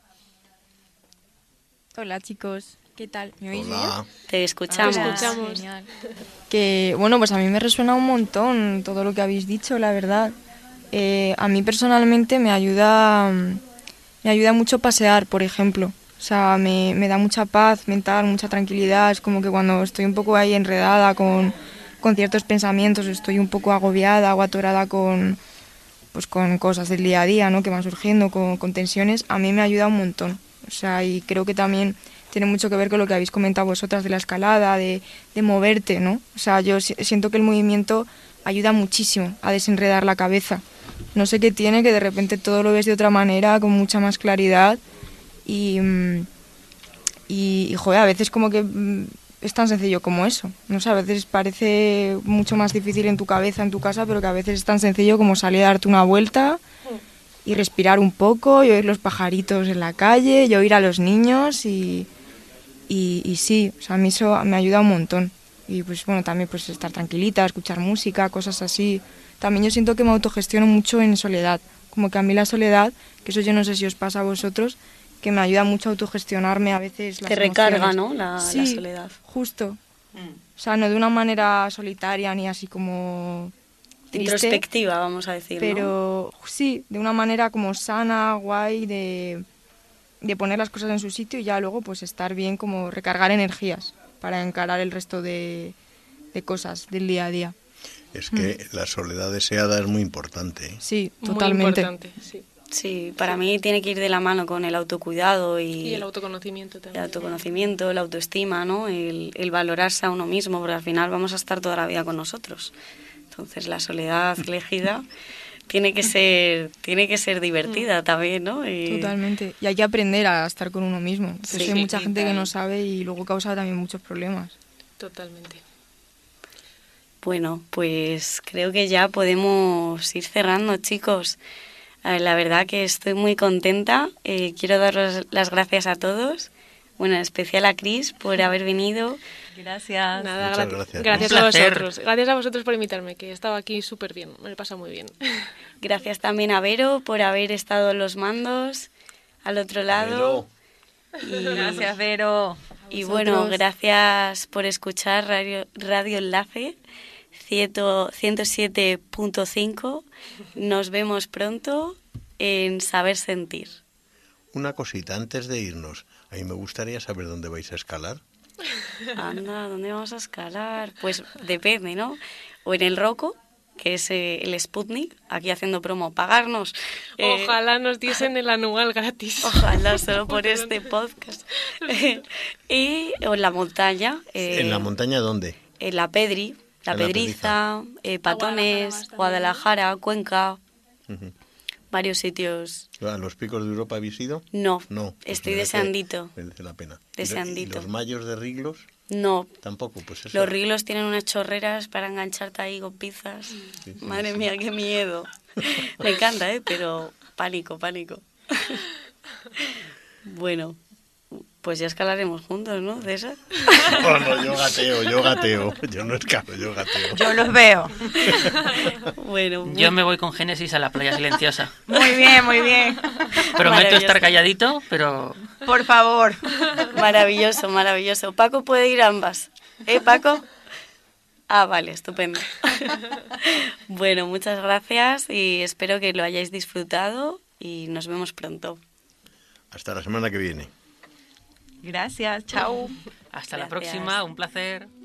Hola chicos, ¿qué tal? ¿Me oís Hola. bien? Te escuchamos. Te escuchamos. Genial. Que bueno, pues a mí me resuena un montón todo lo que habéis dicho, la verdad. Eh, a mí personalmente me ayuda, me ayuda mucho pasear, por ejemplo. O sea, me, me da mucha paz mental, mucha tranquilidad. Es como que cuando estoy un poco ahí enredada con, con ciertos pensamientos, estoy un poco agobiada o atorada con, pues con cosas del día a día, ¿no? Que van surgiendo, con, con tensiones, a mí me ayuda un montón. O sea, y creo que también tiene mucho que ver con lo que habéis comentado vosotras de la escalada, de, de moverte, ¿no? O sea, yo siento que el movimiento ayuda muchísimo a desenredar la cabeza. No sé qué tiene, que de repente todo lo ves de otra manera, con mucha más claridad. Y, y, y joder, a veces como que es tan sencillo como eso. No sé, a veces parece mucho más difícil en tu cabeza, en tu casa, pero que a veces es tan sencillo como salir a darte una vuelta y respirar un poco, y oír los pajaritos en la calle, y oír a los niños, y, y, y sí, o sea, a mí eso me ayuda un montón. Y pues bueno, también pues estar tranquilita, escuchar música, cosas así. También yo siento que me autogestiono mucho en soledad, como que a mí la soledad, que eso yo no sé si os pasa a vosotros, que me ayuda mucho a autogestionarme a veces las Te recarga, emociones. ¿no? La, sí, la soledad. Justo. O sea, no de una manera solitaria ni así como triste, Introspectiva, vamos a decir, pero ¿no? sí, de una manera como sana, guay, de, de poner las cosas en su sitio y ya luego pues estar bien, como recargar energías para encarar el resto de, de cosas del día a día. Es que mm. la soledad deseada es muy importante, ¿eh? Sí, totalmente. Muy importante, sí. Sí, para sí. mí tiene que ir de la mano con el autocuidado y, y el autoconocimiento también. El autoconocimiento, la autoestima, ¿no? El, el valorarse a uno mismo, porque al final vamos a estar toda la vida con nosotros. Entonces la soledad elegida tiene que ser tiene que ser divertida también, ¿no? Y... Totalmente. Y hay que aprender a estar con uno mismo. Sí, hay mucha sí, gente tal. que no sabe y luego causa también muchos problemas. Totalmente. Bueno, pues creo que ya podemos ir cerrando, chicos. La verdad que estoy muy contenta. Eh, quiero daros las gracias a todos. Bueno, en especial a Cris por haber venido. Gracias. Nada, Muchas gra- gracias. Gracias a vosotros. Gracias a vosotros por invitarme, que he estado aquí súper bien. Me lo he pasado muy bien. Gracias también a Vero por haber estado en los mandos al otro lado. Y, gracias, Vero. Y bueno, gracias por escuchar Radio, Radio Enlace ciento siete punto cinco. Nos vemos pronto en Saber Sentir. Una cosita, antes de irnos, a mí me gustaría saber dónde vais a escalar. Anda, ¿dónde vamos a escalar? Pues depende, ¿no? O en el Roco, que es eh, el Sputnik, aquí haciendo promo, pagarnos. Eh, ojalá nos diesen el anual gratis. Ojalá, solo por este podcast. Y o en la montaña. Eh, ¿En la montaña dónde? En la Pedri, la, la Pedriza, eh, Patones, Guadalajara, Guadalajara, Cuenca. Uh-huh. Varios sitios. ¿A los picos de Europa habéis ido? No, no pues estoy merece, deseandito. Merece la pena. Deseandito. ¿Y los mayos de Riglos? No. Tampoco, pues eso. Los Riglos tienen unas chorreras para engancharte ahí con pizzas. Sí, sí, Madre sí. mía, qué miedo. Me encanta, ¿eh? Pero pánico, pánico. Bueno, pues ya escalaremos juntos, ¿no, César? No, no, yo gateo, yo gateo. Yo no escalo, yo gateo. Yo los veo. Bueno, muy... Yo me voy con Génesis a la playa silenciosa. Muy bien, muy bien. Prometo estar calladito, pero... Por favor. Maravilloso, maravilloso. Paco puede ir a ambas. ¿Eh, Paco? Ah, vale, estupendo. Bueno, muchas gracias y espero que lo hayáis disfrutado y nos vemos pronto. Hasta la semana que viene. Gracias, chao. Hasta Gracias. La próxima, un placer.